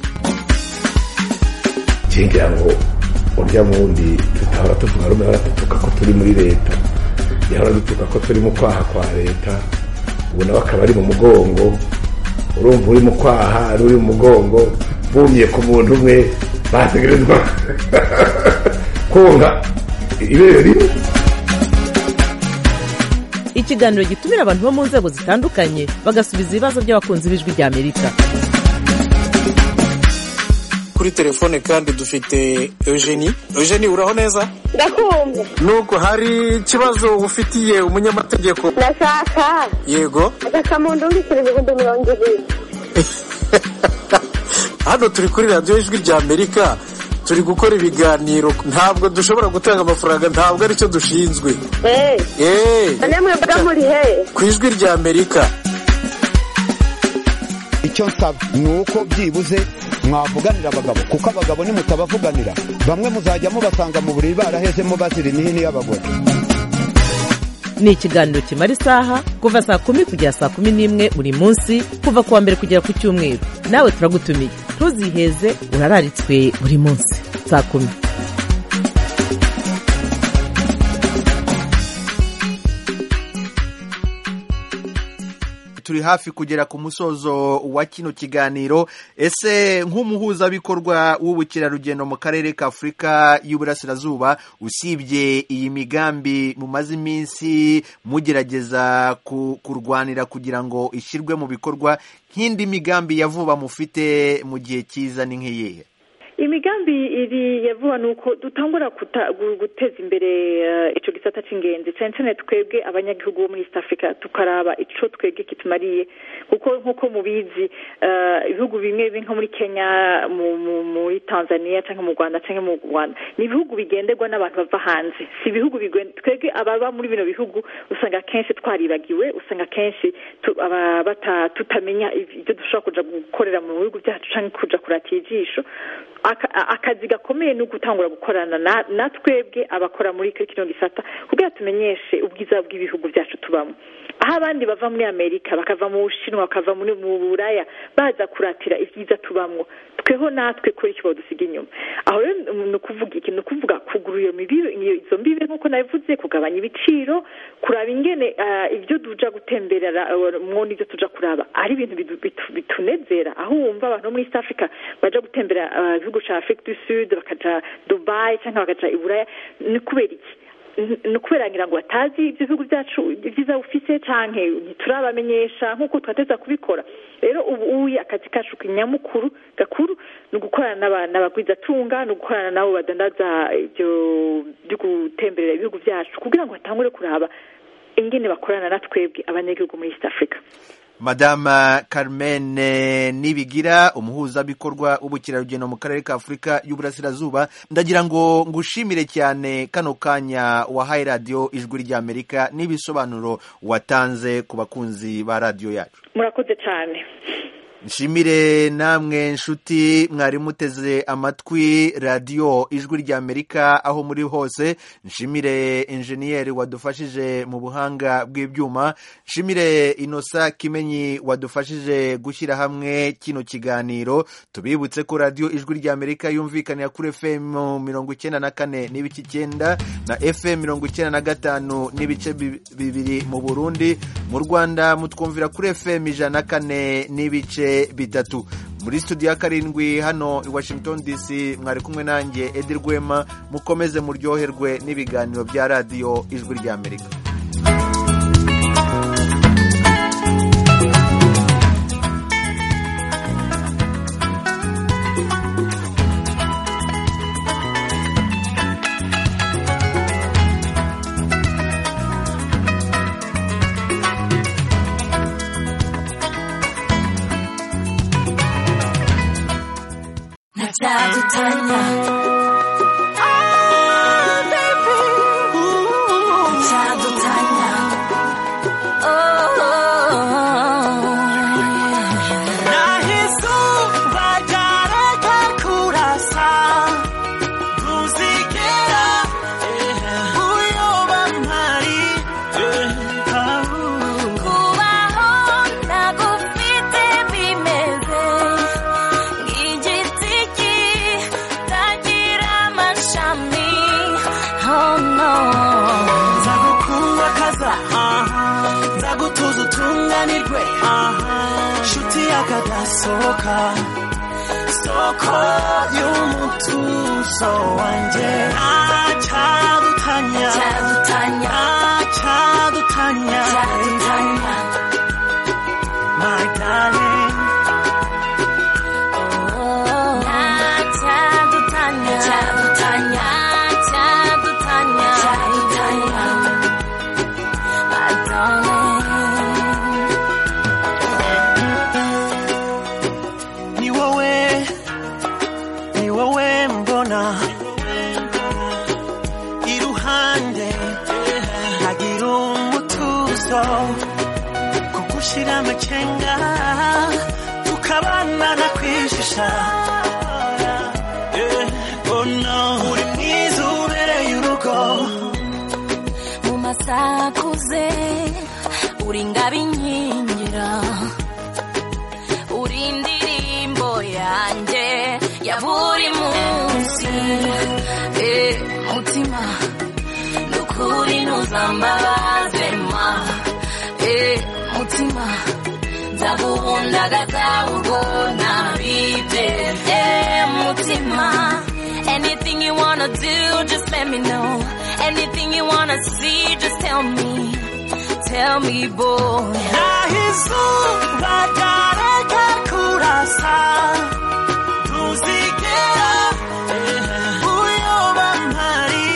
Kingira ngo urya mundi tutahora tuvuga rumwe baratuka ko turi muri leta, yahora dutuka ko turi mu kwaha kwa leta, ubu nawe akaba ari mu mugongo. Urumva uri mu kwaha ari uri mu mugongo, bumye ku muntu umwe bategerezwa konga ibere rimwe. Ikiganiro gitumira abantu bo mu nzego zitandukanye bagasubiza ibibazo by'abakunzi b'ijwi rya Amerika. Kuri telefone kandi dufite Eugenie. Eugenie, uraho neza? Ndakumva. Nuko hari ikibazo ufitiye umunyamategeko? Ndashaka. Yego. Ndashaka mu ndungikire ibihumbi mirongo ibiri. Hano turi kuri radiyo ijwi rya Amerika, turi gukora ibiganiro, ntabwo dushobora gutanga amafaranga, ntabwo aricyo dushinzwe. Eh. Eh. Namwe mbaga muri he? Ku ijwi rya Amerika. Icyo nsaba ni uko byibuze mwavuganira abagabo, kuko abagabo nimutabavuganira bamwe muzajya mubasanga mu buriri barahezemo bazira imihini y'abagore. Ni ikiganiro kimara isaha kuva saa kumi kugera saa kumi n'imwe buri munsi, kuva kuwa mbere kugera ku cyumweru. Nawe turagutumiye, ntuziheze, urararitswe buri munsi saa kumi. Turi hafi kugera ku musozo wa kino kiganiro. Ese nk'umuhuzabikorwa w'ubukerarugendo mu karere ka Afurika y'Uburasirazuba, usibye iyi migambi mumaze iminsi mugerageza kurwanira kugira ngo ishyirwe mu bikorwa, nk'indi migambi ya vuba mufite mu gihe cyiza ni nk'iyihe? Imigambi iri yavuga nuko dutangura guteza imbere ico gisata c'ingenzi cyane cyane twebwe abanyagihugu bo muri East Africa, tukaraba ico twebwe kitumariye, kuko nkuko mubizi ibihugu bimwe binka muri Kenya, muri Tanzania cyangwa mu Rwanda cyangwa mu Rwanda ni ibihugu bigenderwa n'abantu bava hanze, si ibihugu twebwe ababa muri bino bihugu usanga kenshi twaribagiwe, usanga kenshi abata tutamenya ibyo dushobora kuja gukorera mu bihugu byacu cyangwa kuja kuratira ijisho. Akazi gakomeye no gutangura gukorana na twebwe abakora muri kino gisata kugira tumenyeshe ubwiza bw'ibihugu byacu tubamo. Aho abandi bava muri Amerika, bakava mu Bushinwa, bakava muri mu Buraya baza kuratira ibyiza tubamwo, tweho natwe kuri cyo dusiga inyuma. Aho rero no kuvuga iki, no kuvuga kugura iyo mibibe, izo mbibe nkuko nabivuze, kugabanya ibiciro, kuraba ingene ibyo duja gutemberera mwoni byo tuja kuraba ari ibintu bitunezera. Aho wumva abantu muri East Africa baja gutembera ibihugu cya Afrique du Sud, bakaja Dubai cyangwa bakaja i Buraya, ni kubera iki? No kubera ngira ngo batazi ibyo bihugu byacu byiza ufise canke ntiturabamenyesha nkuko twateza kubikora. Rero ubu uyi akazi kacu kinyamukuru gakuru no gukorana n'abagwiza tunga, no gukorana nabo badandaza ibyo byo gutemberera ibihugu byacu kugira ngo batangure kuraba ingene bakorana na twebwe abanyagihugu muri East Africa. Madame Carmen Nibigira, umuhuzabikorwa w'ubukerarugendo mu karere ka Afurika y'Uburasirazuba, ndagira ngo ngushimire cyane kano kanya wahaye radio ijwi rya Amerika n'ibisobanuro watanze ku bakunzi ba radio yacu. Murakoze cyane. Nshimire namwe nshuti mwari muteze amatwi radio ijwi rya Amerika aho muri hose. Nshimire engineer wadufashije mu buhanga bw'ibyuma. Nshimire Inosa Kimenyi wadufashije gushyira hamwe kino kiganiro. Tubibutse ko radio ijwi rya Amerika yumvikanira kuri F M mirongo icyenda na kane n'ibice icyenda na F M mirongo icyenda na gatanu n'ibice bibiri mu Burundi. Mu Rwanda mutwumvira kuri F M ijana na kane n'ibice bitatu. Muri studio ya karindwi hano i Washington D C mwari kumwe nanjye Edi Rwema. Mukomeze muryoherwe n'ibiganiro bya radio ijwi rya Amerika. cyadutanya oh baby cyadutanya oh nahizuba ryareka kurasa ntuzigera uyoba mpari kubaho ntagufite bimeze nk'igiti kitagira amashami oh no nzagukundakaza nzagutuza utunganirwe nshuti yakadasohoka soko y'umutuzo wanjye cyadutanya cyadutanya cyadutanya cyadutanya my darling oh cyadutanya cyadutanya cyadutanya cyadutanya my darling ni wowe ni wowe mbona iruhande hagira umutuzo kugushira amacenga tukabana na kwishisha oh no uri mwiza ubereye urugo mu masakuze uri ngabinkingira uri indirimbo yanjye ya buri munsi eh mutima nukuri ntuzambabaze ma eh mutima nzaguhundagaza urwo nabibye eh mutima anything you wanna do just let me know anything you wanna see just tell me tell me boy nahizuba ryareka kurasa ntuzigera uyoba mpari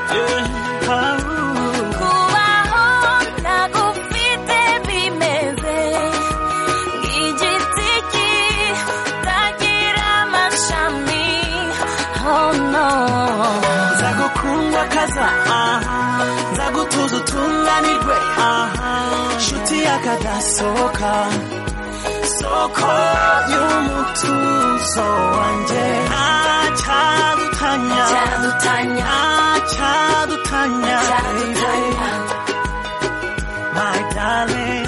kubaho ntagufite bimeze nk'igiti kitagira amashami oh no nzagukundakaza nzagutuza utunganirwe nshuti yakadasohoka soko y'umutuzo wanjye cyadutanya cyadutanya cyadutanya cyadutanya my darling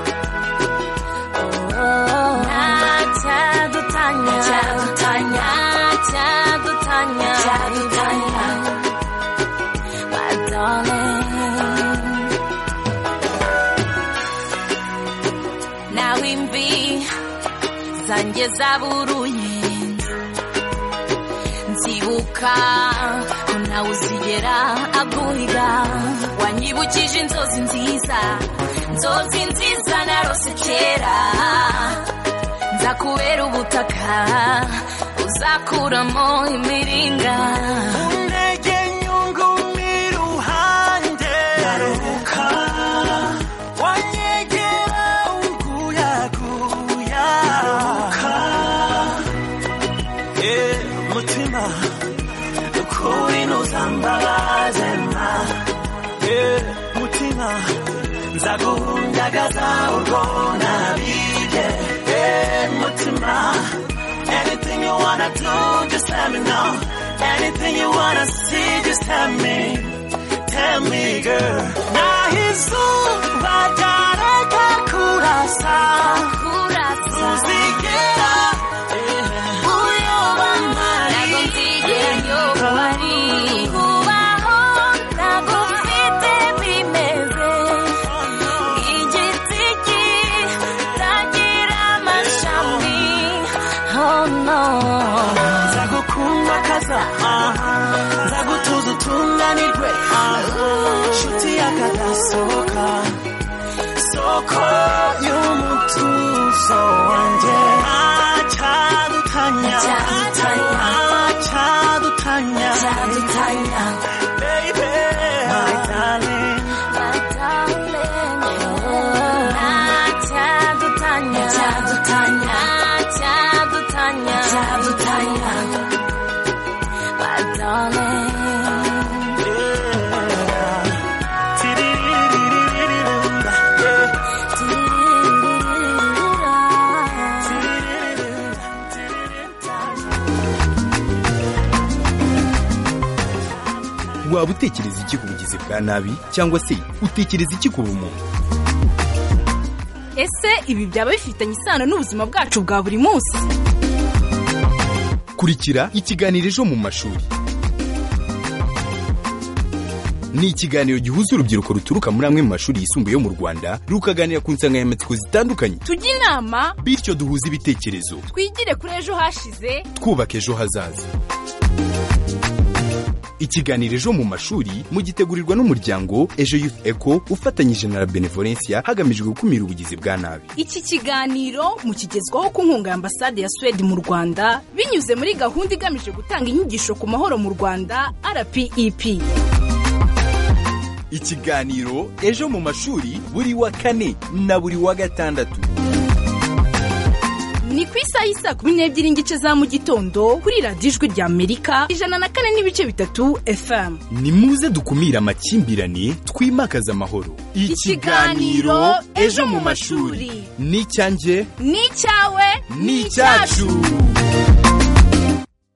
oh cyadutanya cyadutanya cyadutanya cyadutanya my darling nawe imvi zanjye zaburuye nzibuka ko nawe uzigera aguhiga wanyibukije inzozi nziza inzozi nziza narose kera nzakubera ubutaka uzakuramo imiringa unege nyungumira uruhande naruhuka wanyegera unguyaguya naruhuka eh mutima ukuri ntuzambabaze ma eh mutima nzaguhundagaza urwo nabibye eh mutima anything you wanna do just let me know anything you wanna see just tell me tell me girl nahizuba ryareka kurasa kurasa uzigera uyoba mpari ntabwo nzigera nyoba mpari kubaho ntagufite bimeze nk'igiti kitagira amashami oh no nzagukundakaza nzagutuza utunganirwe nshuti yakadasohoka soko y'umutuzo wanjye cyadutanya cyadutanya cyadutanya cyadutanya baby my darling my darling oh cyadutanya cyadutanya cyadutanya cyadutanya so tired, my darling. waba utekereza iki ku bugizi bwa nabi cyangwa se utekereza iki ku bumuntu? Ese ibi byaba bifitanye isano n'ubuzima bwacu bwa buri munsi? Kurikira ikiganiro ejo mu mashuri. Ni ikiganiro gihuza urubyiruko ruturuka muri amwe mu mashuri yisumbuye yo mu Rwanda rukaganira ku nsanganyamatsiko zitandukanye. Tujye inama bityo duhuze ibitekerezo. Twigire kuri ejo hashize, twubaka ejo hazaza. Ikiganiro ejo mu mashuri mugitegurirwa n'umuryango Ejo Youth Echo ufatanyije na Benevolencia hagamijwe gukumira ubugizi bwa nabi. Iki kiganiro mukigezwaho ku nkunga ya Ambasade ya Sweden mu Rwanda binyuze muri gahunda igamije gutanga inyigisho ku mahoro mu Rwanda R P E P. Ikiganiro ejo mu mashuri buri wa kane na buri wa gatandatu. Ni ku isaha y'isa kumi n'ebyiri n'igice za mu gitondo kuri radiyo Ijwi rya Amerika ijana na kane n'ibice bitatu F M. Ni muze dukumira amakimbirane twimakaza amahoro. Ikiganiro ejo mu mashuri ni cyanjye ni cyawe ni cyacu.